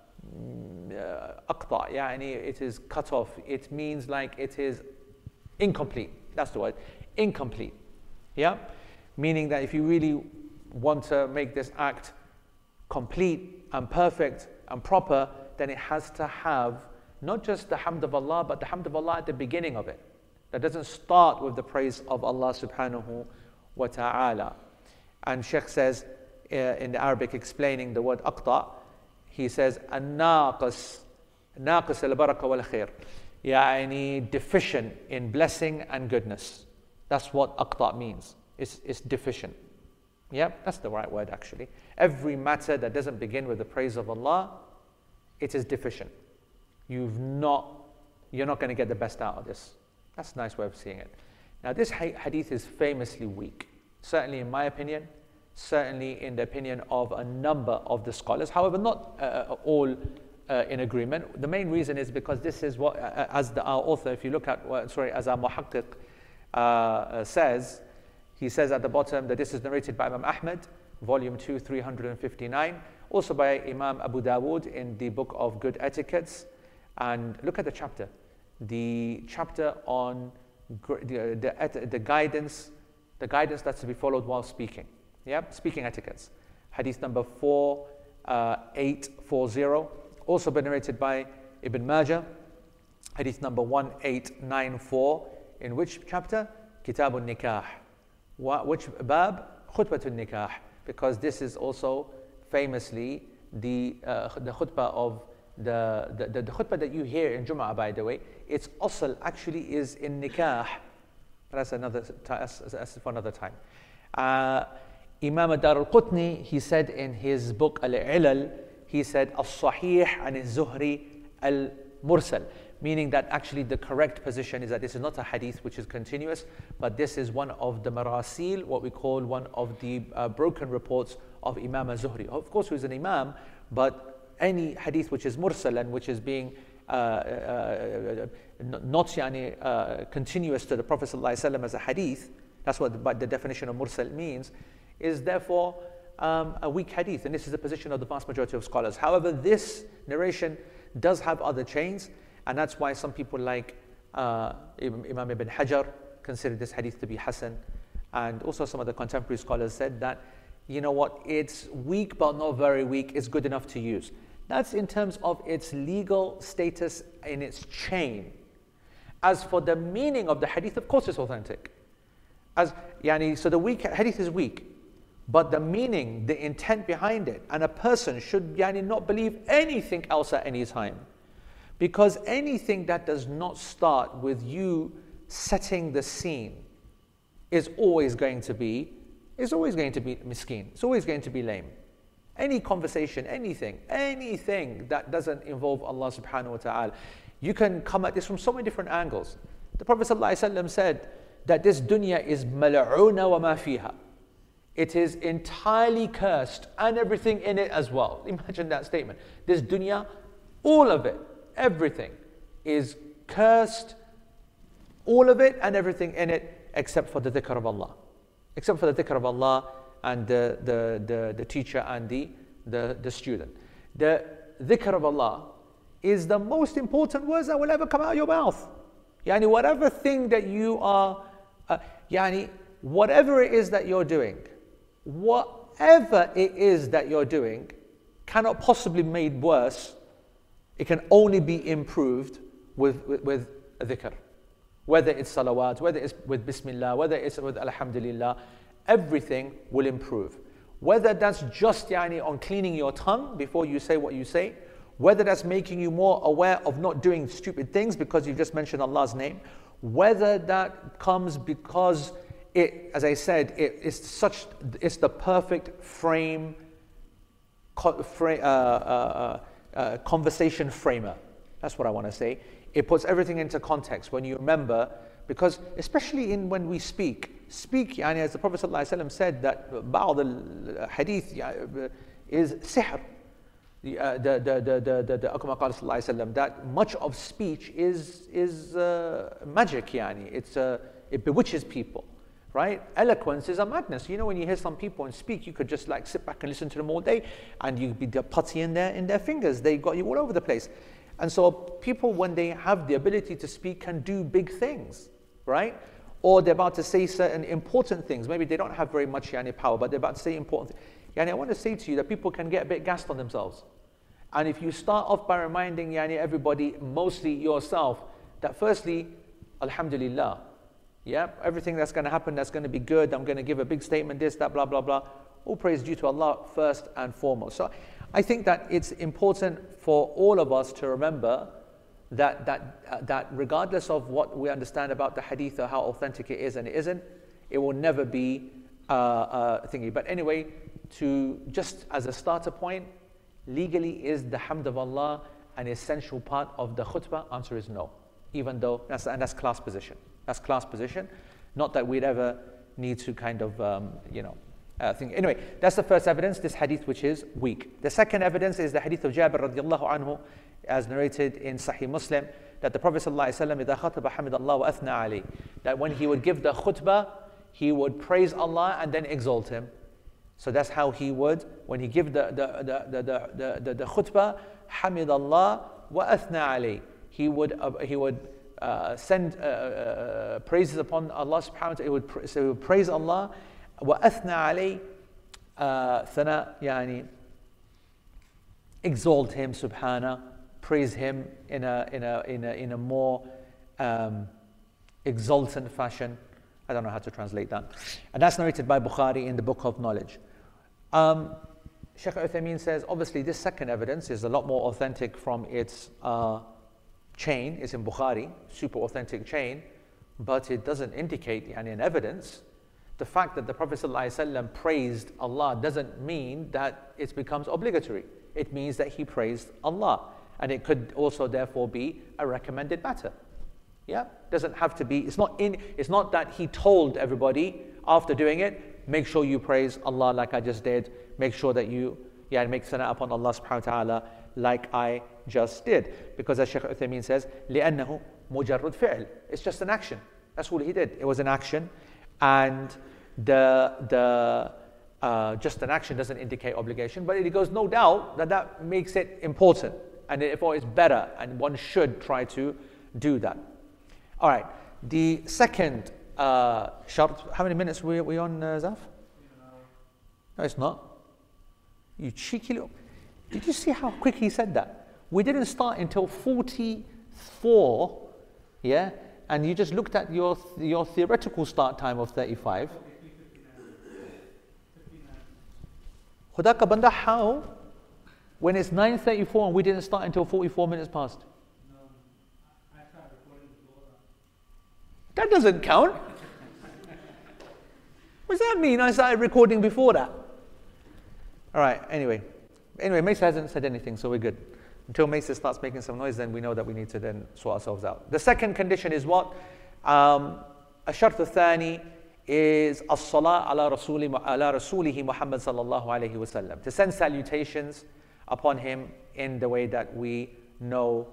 يعني it is cut off. It means like it is incomplete. That's the word. Incomplete. Yeah? Meaning that if you really want to make this act complete and perfect and proper, then it has to have not just the hamd of Allah, but the hamd of Allah at the beginning of it. That doesn't start with the praise of Allah subhanahu wa ta'ala. And Sheikh says in the Arabic explaining the word aqta, he says an-naqis al-baraka wal khair, يعني deficient in blessing and goodness. That's what aqta means. It's deficient. Yeah, that's the right word actually. Every matter that doesn't begin with the praise of Allah, it is deficient. You're not going to get the best out of this. That's a nice way of seeing it. Now this hadith is famously weak. Certainly in my opinion, certainly in the opinion of a number of the scholars. However, not all in agreement. The main reason is because this is what, as our author, if you look at, as our muhaqqiq says, he says at the bottom that this is narrated by Imam Ahmad, volume 2, 359, also by Imam Abu Dawood in the book of Good Etiquettes. And look at the chapter on the guidance that's to be followed while speaking. Yeah, speaking etiquettes. Hadith number 4840, also been narrated by Ibn Majah. Hadith number 1894, in which chapter? Kitabun Nikah. Which bab? Khutbatun Nikah. Because this is also famously the khutbah of the khutbah that you hear in Jum'ah, by the way. Its asl actually is in nikah. That's for another time. Imam Dar al-Qutni, he said in his book Al-Ilal, he said As-Sahih an Zuhri al-Mursal, meaning that actually the correct position is that this is not a hadith which is continuous, but this is one of the marasil, what we call one of the broken reports of Imam al-Zuhri. Of course, who's an imam, but any hadith which is mursal and which is being not continuous to the Prophet ﷺ as a hadith, that's what the definition of mursal means, is therefore a weak hadith. And this is the position of the vast majority of scholars. However, this narration does have other chains, and that's why some people like Imam Ibn Hajar consider this hadith to be Hasan. And also some of the contemporary scholars said that, you know what, it's weak but not very weak, it's good enough to use. That's in terms of its legal status in its chain. As for the meaning of the hadith, of course it's authentic. So the weak hadith is weak, but the meaning, the intent behind it, and a person should not believe anything else at any time. Because anything that does not start with you setting the scene is always going to be miskeen. It's always going to be lame. Any conversation, anything that doesn't involve Allah subhanahu wa ta'ala, you can come at this from so many different angles. The Prophet ﷺ said that this dunya is mal'una wa ma fiha. It is entirely cursed and everything in it as well. Imagine that statement. This dunya, all of it, everything is cursed, all of it and everything in it, except for the dhikr of Allah. Except for the dhikr of Allah and the teacher and the student. The dhikr of Allah is the most important words that will ever come out of your mouth. Whatever thing that you are, whatever it is that you're doing, cannot possibly be made worse. It can only be improved with dhikr. Whether it's salawat, whether it's with bismillah, whether it's with alhamdulillah, everything will improve. Whether that's just on cleaning your tongue before you say what you say, whether that's making you more aware of not doing stupid things because you've just mentioned Allah's name, whether that comes because it, as I said, it's the perfect conversation framer. That's what I want to say. It puts everything into context when you remember, because especially when we speak, as the Prophet ﷺ said that ba'd al-hadith is sihr. كما قال صلى الله عليه وسلم, that much of speech is magic, yani. It bewitches people, right? Eloquence is a madness. You know, when you hear some people and speak, you could just like sit back and listen to them all day, and you'd be putty in their fingers. They got you all over the place. And so people, when they have the ability to speak, can do big things, right? Or they're about to say certain important things. Maybe they don't have very much yani power, but they're about to say important things. Yani, I want to say to you that people can get a bit gassed on themselves. And if you start off by reminding yani everybody, mostly yourself, that firstly, alhamdulillah, yeah, everything that's going to happen, that's going to be good, I'm going to give a big statement, this, that, blah, blah, blah. All praise due to Allah first and foremost. So I think that it's important for all of us to remember that regardless of what we understand about the hadith or how authentic it is and it isn't, it will never be thingy. But anyway, to just as a starter point, legally is the hamd of Allah an essential part of the khutbah? Answer is no. Even though, that's class position. That's class position. Not that we'd ever need to kind of, think. Anyway, that's the first evidence, this hadith which is weak. The second evidence is the hadith of Jabir radiallahu anhu, as narrated in Sahih Muslim, that the Prophet sallallahu alaihi wasallam, إِذَا خَطَبَ حَمِدَ اللَّهُ وَأَثْنَى عَلَيْهِ, that when he would give the khutbah, he would praise Allah and then exalt Him. So that's how he would, when he give the khutbah, حَمِدَ اللَّهُ وَأَثْنَى عَلَيْهِ, he would send praises upon Allah subhanahu wa ta'ala. He would praise Allah, وَأَثْنَى عَلَيْهِ, ثَنَا, yani exalt Him, subhana, praise Him in a more exultant fashion. I don't know how to translate that. And that's narrated by Bukhari in the Book of Knowledge. Shaykh Uthaymeen says, obviously this second evidence is a lot more authentic from its chain. It's in Bukhari, super authentic chain, but it doesn't indicate an evidence. The fact that the Prophet ﷺ praised Allah doesn't mean that it becomes obligatory. It means that he praised Allah. And it could also therefore be a recommended matter. Yeah, doesn't have to be, it's not that he told everybody after doing it, make sure you praise Allah like I just did, make sure that you make sana upon Allah subhanahu wa ta'ala like I just did. Because as Shaykh Uthaymeen says, لِأَنَّهُ مُجَرُّدْ فِعْل, it's just an action. That's all he did. It was an action, and just an action doesn't indicate obligation, but it goes no doubt that makes it important, and therefore it's better, and one should try to do that. All right, the second shart, how many minutes were we on, Zaf? No, it's not. You cheeky little. Did you see how quick he said that? We didn't start until 44, yeah? And you just looked at your theoretical start time of 35. Khuda ka banda, how? When it's 9:34 and we didn't start until 44 minutes past. That doesn't count. What does that mean? I started recording before that. All right, anyway, Mesa hasn't said anything, so we're good. Until Mesa starts making some noise, then we know that we need to then sort ourselves out. The second condition is what? الشرط الثاني is الصلاة على رسوله محمد صلى الله عليه وسلم. To send salutations upon him in the way that we know.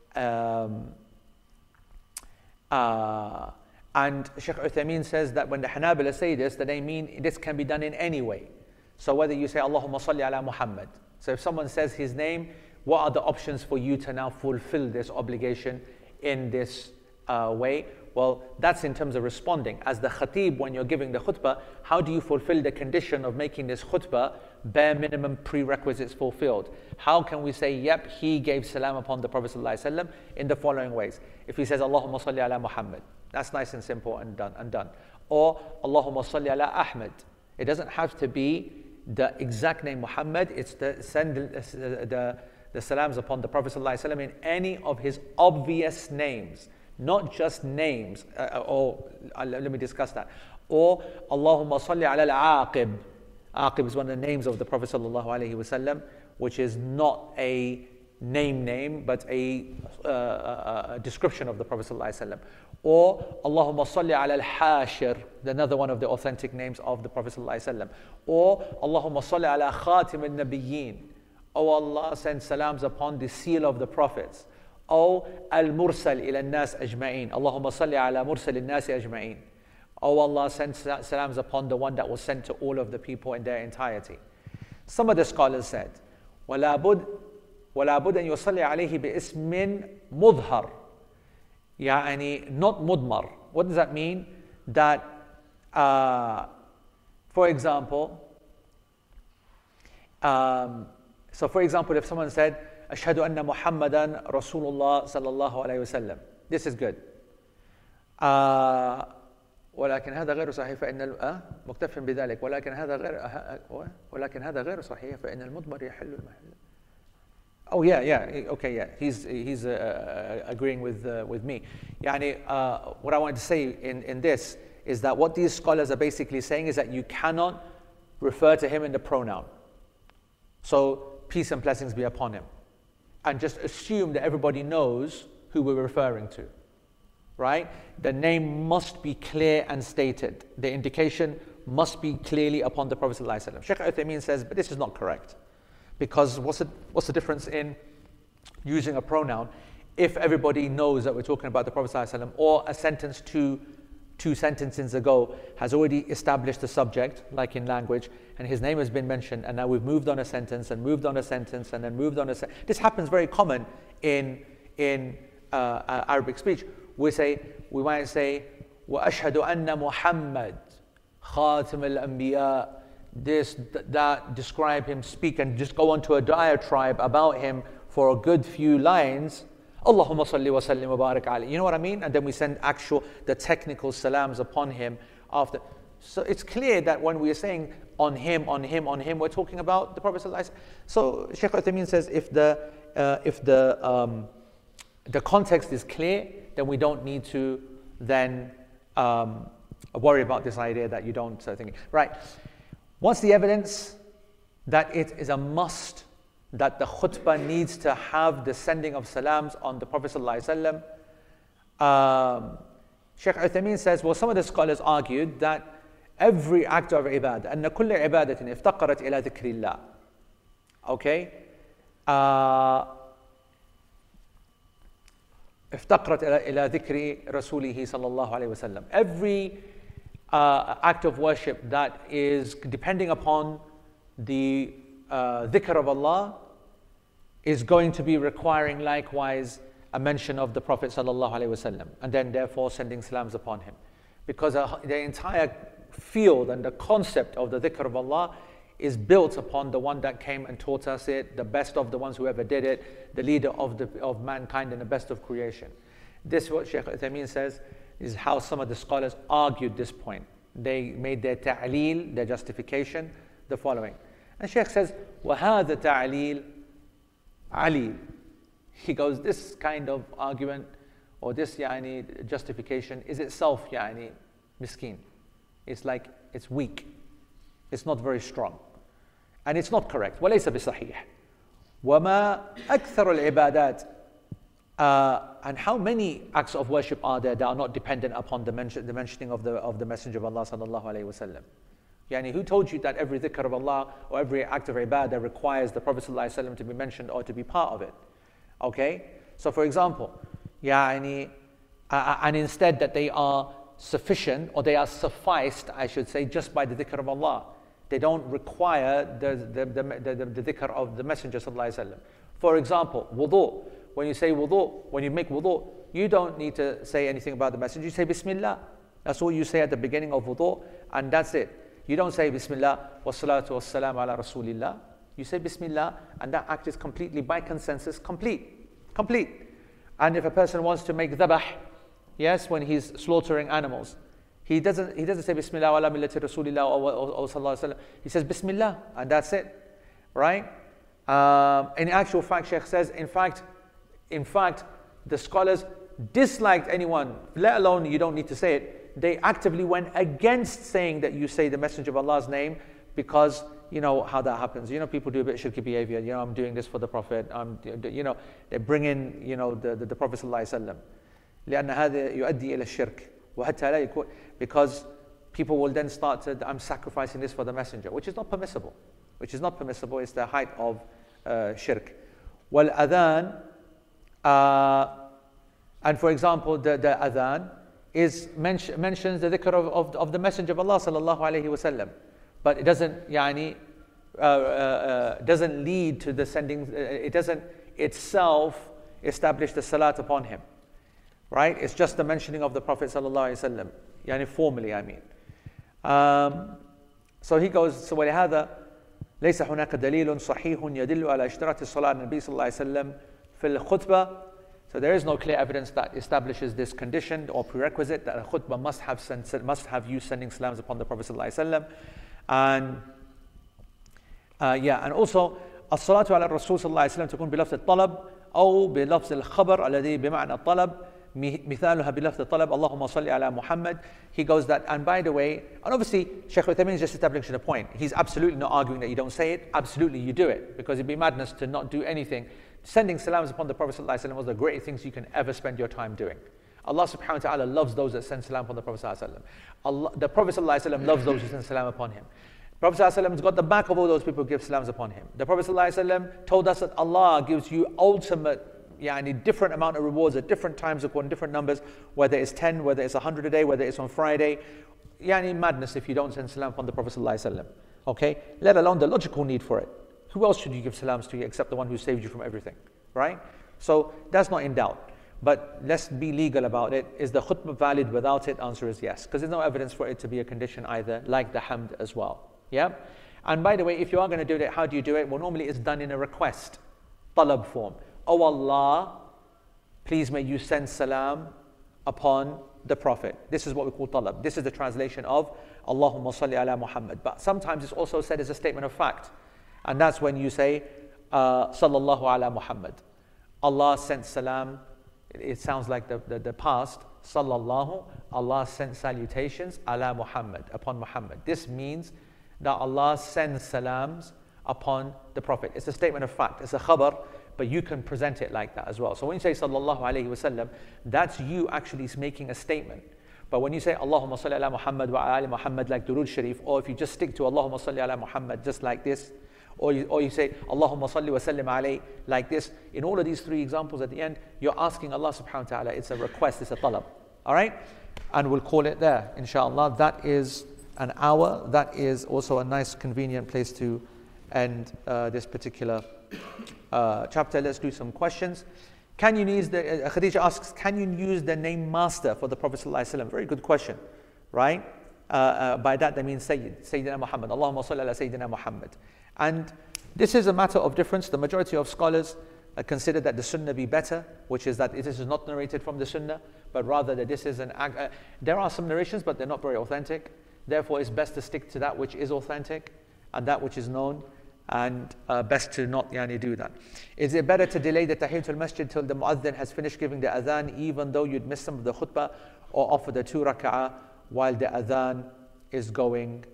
And Shaykh Uthaymeen says that when the Hanabila say this, that they mean this can be done in any way. So whether you say Allahumma salli ala Muhammad, so if someone says his name, what are the options for you to now fulfill this obligation in this way? Well, that's in terms of responding. As the khatib, when you're giving the khutbah, how do you fulfill the condition of making this khutbah bare minimum prerequisites fulfilled? How can we say, yep, he gave salam upon the Prophet ﷺ in the following ways? If he says, Allahumma salli ala Muhammad, that's nice and simple and done. Or Allahumma salli ala Ahmad. It doesn't have to be the exact name Muhammad, it's send the salams upon the Prophet ﷺ in any of his obvious names. Not just names, let me discuss that. Or Allahumma salli ala al-aqib. Aqib is one of the names of the Prophet sallallahu alaihi wasallam, which is not a name, but a description of the Prophet sallallahu alaihi wasallam. Or Allahumma salli ala al-hashir, another one of the authentic names of the Prophet sallallahu alaihi wasallam. Or Allahumma salli ala khatim al-nabiyyin. O Allah, send salams upon the seal of the prophets. O al-mursal ila nas ajma'in. Allahumma salli ala mursal al-nas ajma'in. O Allah, send salams upon the one that was sent to all of the people in their entirety. Some of the scholars said, وَلَا بُدْ أَن يُصَلِّ عَلَيْهِ بِإِسْمٍ مُظْهَرٍ. يعني not mudmar. What does that mean? That, for example, if someone said, أشهد أن محمدا رسول الله صلى الله عليه وسلم. This is good. ولكن هذا غير صحيح فإن مكتف بذلك ولكن هذا غير صحيح فإن المضمر يحل المحل. Oh yeah, okay, yeah. He's agreeing with me. يعني, what I wanted to say in this is that what these scholars are basically saying is that you cannot refer to him in the pronoun. So peace and blessings be upon him, and just assume that everybody knows who we're referring to. Right? The name must be clear and stated. The indication must be clearly upon the Prophet ﷺ. Shaykh Uthaymeen says, but this is not correct. Because what's the difference in using a pronoun if everybody knows that we're talking about the Prophet ﷺ, or a sentence two sentences ago has already established the subject, like in language, and his name has been mentioned, and now we've moved on a sentence and moved on a sentence and then moved on a sentence. This happens very common in Arabic speech. We might say, وَأَشْهَدُ أَنَّ مُحَمَّدٍ خَاتِمَ الْأَنْبِيَاءِ. This, that, describe him, speak, and just go on to a diatribe about him for a good few lines. Allahumma salli wa sallim wa barak alayhi. You know what I mean? And then we send the technical salams upon him after. So it's clear that when we are saying on him, we're talking about the Prophet ﷺ. So Shaykh Uthaymeen says, if the context is clear, then we don't need to then worry about this idea that you don't think. Right. What's the evidence that it is a must that the khutbah needs to have the sending of salams on the Prophet ﷺ? Shaykh Uthaymeen says, well, some of the scholars argued that every act of ibadah, أن كل عبادة افتقرت إلى ذكر الله. Okay? افتقرت إلى ذكر رسوله صلى الله عليه وسلم. Every act of worship that is depending upon the dhikr of Allah is going to be requiring likewise a mention of the Prophet sallallahu alaihi wasallam, and then therefore sending salams upon him, because the entire field and the concept of the dhikr of Allah is built upon the one that came and taught us it, the best of the ones who ever did it, the leader of mankind and the best of creation. This, what Shaykh Uthaymeen says, is how some of the scholars argued this point. They made their ta'leel, their justification, the following. And Shaykh says, وَهَذَا تَعْلِيل عَلِيل. He goes, this kind of argument or this justification is itself miskin. It's like, it's weak. It's not very strong. And it's not correct. وَلَيْسَ بِصَحِيحٍ. وَمَا أَكْثَرُ الْعِبَادَاتِ. And how many acts of worship are there that are not dependent upon the mentioning of the Messenger of Allah sallallahu alaihi wasallam? Who told you that every dhikr of Allah or every act of ibadah requires the Prophet sallallahu alaihi wasallam to be mentioned or to be part of it? Okay? So for example, and instead that they are sufficient, or they are sufficed, I should say, just by the dhikr of Allah. They don't require the dhikr of the Messenger sallallahu alaihi wasallam. For example, wudu. When you say wudu, when you make wudu, you don't need to say anything about the Messenger. You say Bismillah. That's all you say at the beginning of wudu, and that's it. You don't say Bismillah, wassalatu wassalamu ala Rasulillah. You say Bismillah, and that act is completely, by consensus, complete. And if a person wants to make dhabah, yes, when he's slaughtering animals, he doesn't say Bismillah wa ala millati Rasulillah or sallallahu alaihi wasallam. He says Bismillah, and that's it, right? In actual fact, Shaykh says, in fact, the scholars disliked anyone, let alone you don't need to say it. They actively went against saying that you say the Messenger of Allah's name, because you know how that happens. People do a bit of shirky behavior. I'm doing this for the Prophet. They bring in, the Prophet sallallahu alaihi wasallam. لأن هذا يؤدي إلى الشرك وحتى لا يكون, because people will then start to, I'm sacrificing this for the Messenger, which is not permissible. It's the height of shirk. والأذان, and for example, the adhan mentions the dhikr of the Messenger of Allah sallallahu alaihi wasallam, but it doesn't doesn't lead to the sending. It doesn't itself establish the salat upon him, right? It's just the mentioning of the Prophet sallallahu alaihi wasallam, formally, I mean. So he goes, so ولهذا ليس هناك دليل صحيح يدل على اشتراط الصلاة النبي صلى الله عليه وسلم في الخطبة. So there is no clear evidence that establishes this condition or prerequisite that a khutbah must have you sending salams upon the Prophet sallallahu alaihi wasallam. And and also الصلاة على الرسول صلى الله عليه وسلم تكون بلفظ الطلب أو بلفظ الخبر الذي بمعنى الطلب. مثالها بلفظ الطلب اللهم صل على محمد. He goes that, and by the way, and obviously Shaykh Uthaymeen is just establishing a point. He's absolutely not arguing that you don't say it. Absolutely you do it, because it'd be madness to not do anything. Sending salams upon the Prophet ﷺ was one of the greatest things you can ever spend your time doing. Allah subhanahu wa ta'ala loves those that send salam upon the Prophet ﷺ. The Prophet ﷺ loves those who send salam upon him. The Prophet ﷺ has got the back of all those people who give salams upon him. The Prophet ﷺ told us that Allah gives you ultimate, different amount of rewards at different times according to different numbers, whether it's 10, whether it's 100 a day, whether it's on Friday. Madness if you don't send salam upon the Prophet ﷺ. Okay? Let alone the logical need for it. Who else should you give salams to except the one who saved you from everything, right? So that's not in doubt. But let's be legal about it. Is the khutbah valid without it? Answer is yes, because there's no evidence for it to be a condition either, like the hamd as well. Yeah? And by the way, if you are going to do it, how do you do it? Well, normally it's done in a request, talab form. Oh Allah, please may you send salam upon the Prophet. This is what we call talab. This is the translation of Allahumma salli ala Muhammad. But sometimes it's also said as a statement of fact. And that's when you say, Sallallahu ala Muhammad. Allah sent salam. It sounds like the past. Sallallahu, Allah sent salutations ala Muhammad, upon Muhammad. This means that Allah sends salams upon the Prophet. It's a statement of fact. It's a khabar, but you can present it like that as well. So when you say Sallallahu alayhi wasallam, that's you actually making a statement. But when you say Allahumma salli ala Muhammad wa ala Muhammad, like Durood Sharif, or if you just stick to Allahumma salli ala Muhammad just like this, or you say Allahumma salli wa sallim alayhi like this, in all of these three examples at the end, you're asking Allah subhanahu wa ta'ala. It's a request, it's a talab. Alright? And we'll call it there, inshallah. That is an hour. That is also a nice convenient place to end this particular chapter. Let's do some questions. Can you use the, Khadija asks, can you use the name master for the Prophet ﷺ? Very good question, right? By that they mean Sayyid, Sayyidina Muhammad. Allahumma salli ala Sayyidina Muhammad. And this is a matter of difference. The majority of scholars consider that the sunnah be better, which is that this is not narrated from the sunnah, but rather that this is an there are some narrations, but they're not very authentic. Therefore, it's best to stick to that which is authentic and that which is known, and best to not do that. Is it better to delay the Tahiyatul Masjid till the Mu'adhin has finished giving the adhan, even though you'd miss some of the khutbah, or offer the 2 rak'ah while the adhan is going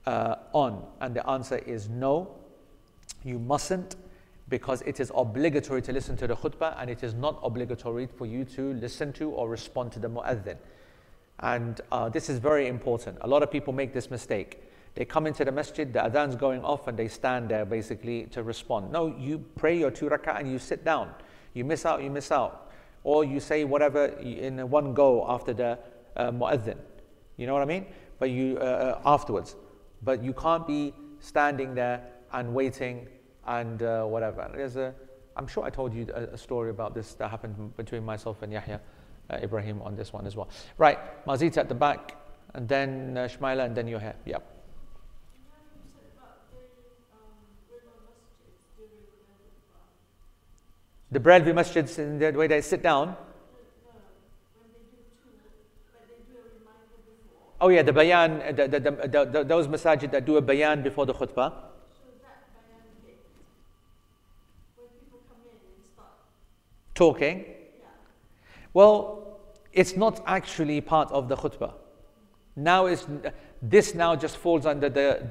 on? And the answer is no, you mustn't, because it is obligatory to listen to the khutbah, and it is not obligatory for you to listen to or respond to the Mu'adhin. And this is very important. A lot of people make this mistake. They come into the masjid, the adhan's going off, and they stand there basically to respond. No, you pray your 2 rak'ah and you sit down. You miss out, you miss out. Or you say whatever in one go after the mu'adhin. You know what I mean? But you afterwards. But you can't be standing there and waiting and whatever. I'm sure I told you a story about this that happened between myself and Yahya Ibrahim on this one as well. Right, Mazita at the back, and then Shmaila, and then your hair. Yep. The Brelvi masjids, in the way they sit down. Oh yeah, the bayan, those masajid that do a bayan before the khutbah. Talking. Well, it's not actually part of the khutbah. This now just falls under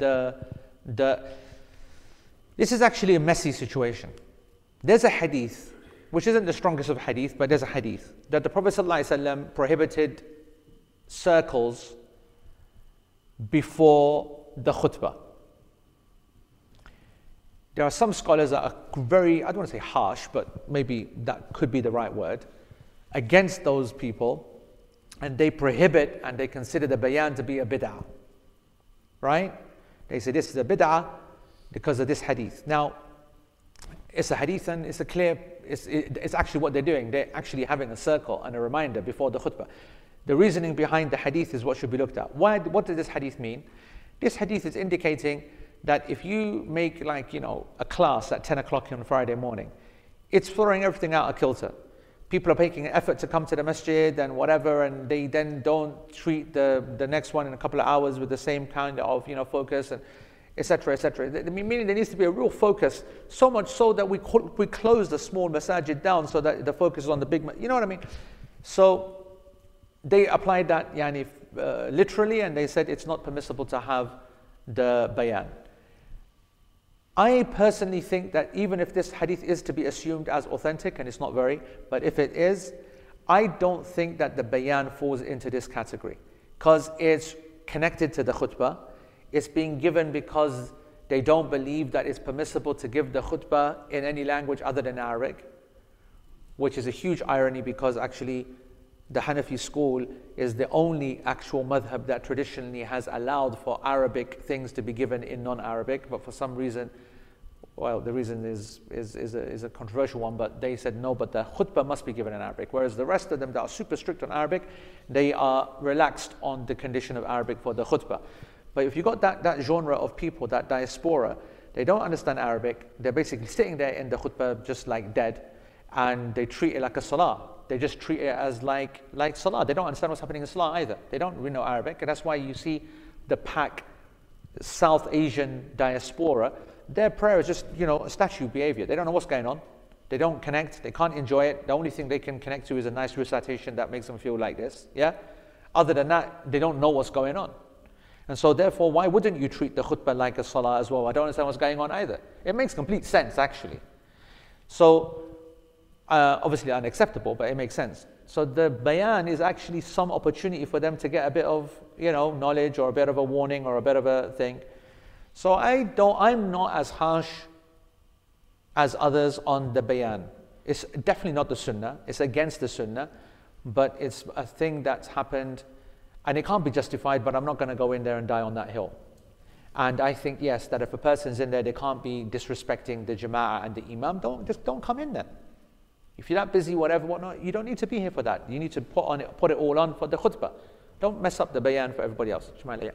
this is actually a messy situation. There's a hadith, which isn't the strongest of hadith, but there's a hadith that the Prophet ﷺ prohibited circles before the khutbah. There are some scholars that are very, I don't want to say harsh, but maybe that could be the right word, against those people, and they prohibit and they consider the bayan to be a bid'ah. Right? They say this is a bid'ah because of this hadith. Now, it's a hadith and it's a clear, it's actually what they're doing. They're actually having a circle and a reminder before the khutbah. The reasoning behind the hadith is what should be looked at. What does this hadith mean? This hadith is indicating that if you make a class at 10 o'clock on Friday morning, it's throwing everything out of kilter. People are making an effort to come to the masjid and whatever, and they then don't treat the next one in a couple of hours with the same kind of focus, and etc., etc. Meaning there needs to be a real focus, so much so that we close the small masajid down so that the focus is on the big, you know what I mean? So they applied that literally, and they said it's not permissible to have the bayan. I personally think that even if this hadith is to be assumed as authentic, and it's not very, but if it is, I don't think that the bayan falls into this category, because it's connected to the khutbah. It's being given because they don't believe that it's permissible to give the khutbah in any language other than Arabic, which is a huge irony, because actually the Hanafi school is the only actual madhab that traditionally has allowed for Arabic things to be given in non-Arabic, but for some reason, well, the reason is a controversial one, but they said no, but the khutbah must be given in Arabic, whereas the rest of them that are super strict on Arabic, they are relaxed on the condition of Arabic for the khutbah. But if you got that genre of people, that diaspora, they don't understand Arabic, they're basically sitting there in the khutbah just like dead, and they treat it like a salah. They just treat it as like salah. They don't understand what's happening in salah either. They don't really know Arabic, and that's why you see the PAC, South Asian diaspora, their prayer is just, a statue behavior. They don't know what's going on. They don't connect. They can't enjoy it. The only thing they can connect to is a nice recitation that makes them feel like this. Yeah. Other than that, they don't know what's going on. And so therefore, why wouldn't you treat the khutbah like a salah as well? I don't understand what's going on either. It makes complete sense, actually. So, obviously unacceptable, but it makes sense. So the bayan is actually some opportunity for them to get a bit of, knowledge, or a bit of a warning, or a bit of a thing. So I'm not as harsh as others on the bayan. It's definitely not the sunnah. It's against the sunnah, but it's a thing that's happened, and it can't be justified, but I'm not going to go in there and die on that hill. And I think, yes, that if a person's in there, they can't be disrespecting the jama'ah and the imam. Don't come in there. If you're that busy, whatnot, you don't need to be here for that. You need to put it all on for the khutbah. Don't mess up the bayan for everybody else. Jumaila, yeah.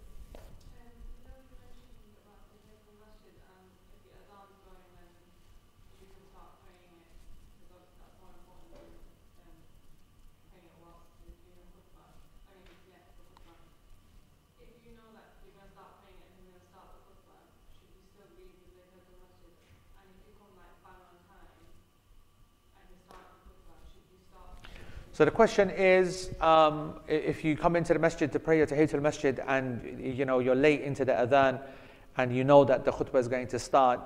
So the question is, if you come into the masjid to pray your Tahiyatul Masjid and you're late into the adhan and you know that the khutbah is going to start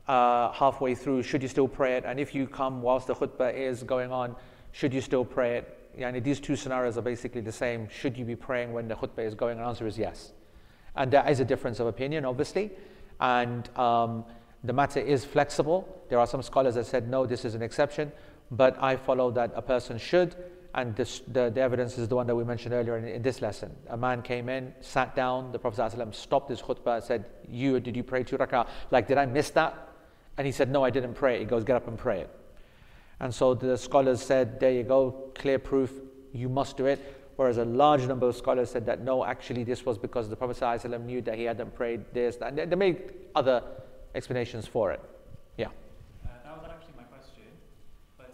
halfway through, should you still pray it? And if you come whilst the khutbah is going on, should you still pray it? Yani these two scenarios are basically the same. Should you be praying when the khutbah is going? The answer is yes. And there is a difference of opinion, obviously. And the matter is flexible. There are some scholars that said, no, this is an exception. But I follow that a person should. And the evidence is the one that we mentioned earlier in this lesson. A man came in, sat down, the Prophet ﷺ stopped his khutbah and said, did you pray 2 rak'ah? Like, did I miss that? And he said, no, I didn't pray it. He goes, get up and pray it. And so the scholars said, there you go, clear proof, you must do it. Whereas a large number of scholars said that, no, actually this was because the Prophet ﷺ knew that he hadn't prayed this. And they made other explanations for it. Yeah. That was actually my question. But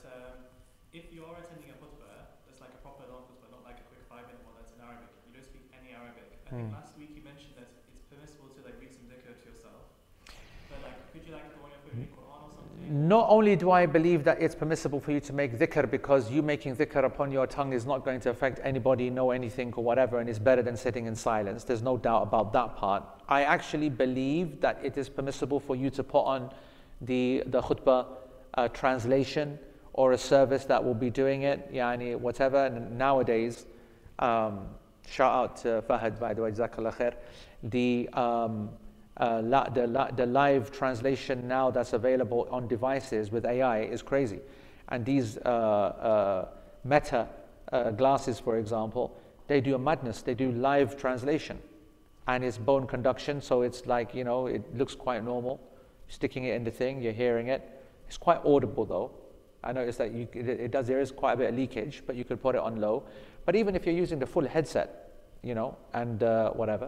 if you're attending a khutbah, that's like a proper long khutbah, not like a quick 5-minute one that's in Arabic, you don't speak any Arabic. I think last week you mentioned that it's permissible to read some dhikr to yourself. But could you go on your phone, read Quran or something? Not only do I believe that it's permissible for you to make dhikr, because you making dhikr upon your tongue is not going to affect anybody, know anything or whatever, and it's better than sitting in silence. There's no doubt about that part. I actually believe that it is permissible for you to put on the khutbah translation or a service that will be doing it, yani whatever. And nowadays, shout out to Fahad, by the way, Jazakallah khair. The live translation now that's available on devices with AI is crazy. And these Meta glasses, for example, they do a madness. They do live translation. And it's bone conduction, so it's like, you know, it looks quite normal. Sticking it in the thing, you're hearing it. It's quite audible though. I noticed that there is quite a bit of leakage, but you could put it on low. But even if you're using the full headset, you know, and whatever,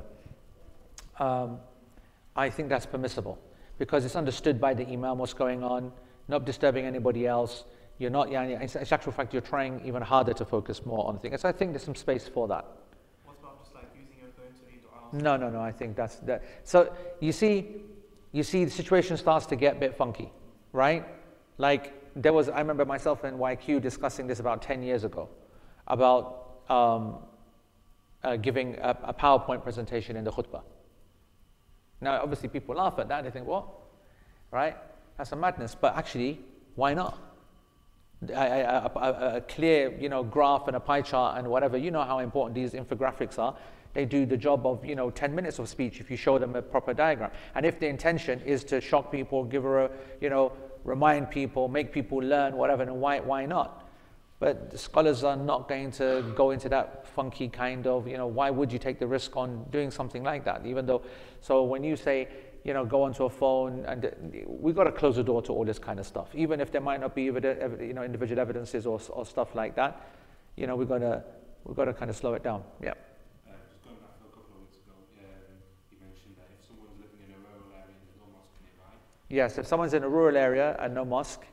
I think that's permissible because it's understood by the imam what's going on, not disturbing anybody else. You're not, in actual fact, you're trying even harder to focus more on things. So I think there's some space for that. What about just like using your phone to read dua? No, I think that's that. So you see the situation starts to get a bit funky, right? Like I remember myself and YQ discussing this about 10 years ago about giving a PowerPoint presentation in the khutbah. Now, obviously, people laugh at that. They think, what? Right? That's a madness. But actually, why not? A clear, you know, graph and a pie chart and whatever. You know how important these infographics are. They do the job of, 10 minutes of speech if you show them a proper diagram. And if the intention is to shock people, remind people, make people learn, whatever, then why not? But the scholars are not going to go into that funky kind of, why would you take the risk on doing something like that? Even though, so when you say, go onto a phone, and we've got to close the door to all this kind of stuff. Even if there might not be, individual evidences or stuff like that, we've got to kind of slow it down. Yeah. Just going back to a couple of weeks ago, you mentioned that if someone's living in a rural area and there's no mosque nearby. Yes, if someone's in a rural area and no mosque,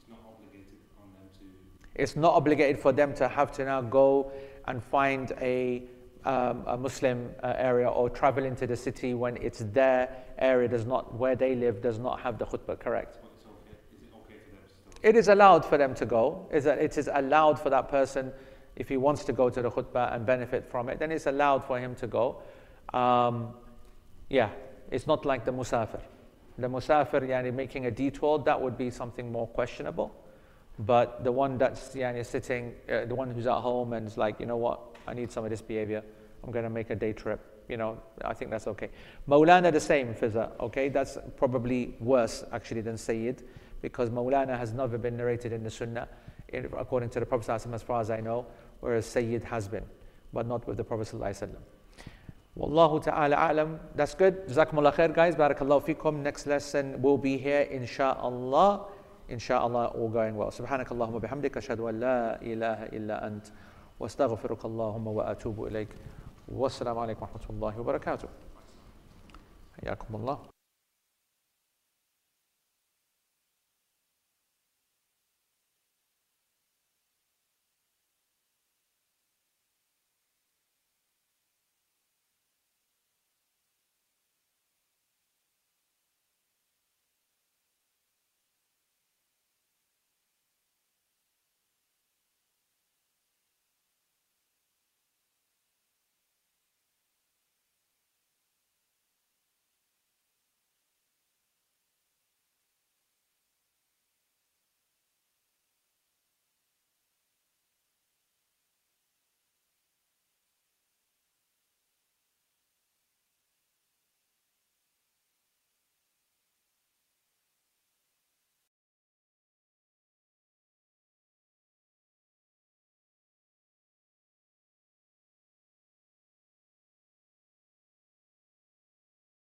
it's not obligated it's not obligated on them to. for them to have to now go and find a Muslim area or travel into the city when it's their area where they live does not have the khutbah, correct? But it's okay. Is it okay for them to still? It is allowed for them to go. It is allowed for that person, if he wants to go to the khutbah and benefit from it, then it's allowed for him to go. It's not like the musafir. The musafir, making a detour, that would be something more questionable. But the one that's sitting, the one who's at home and is like, you know what, I need some of this behavior, I'm going to make a day trip, I think that's okay. Mawlana the same, Fizza, okay? That's probably worse actually than Sayyid, because Mawlana has never been narrated in the Sunnah, according to the Prophet ﷺ, as far as I know, whereas Sayyid has been, but not with the Prophet ﷺ. Wallahu ta'ala a'lam. That's good. Jazakumullah khair, guys. Barakallahu fikum. Next lesson will be here, inshaAllah. Inshallah, all going well. Subhanakallahumma bihamdika ashhadu an la ilaha illa ant wa astaghfiruka Allahumma wa atubu ilayk. Wassalamu alaikum wa rahmatullahi wa barakatuh. Hayyakumullah.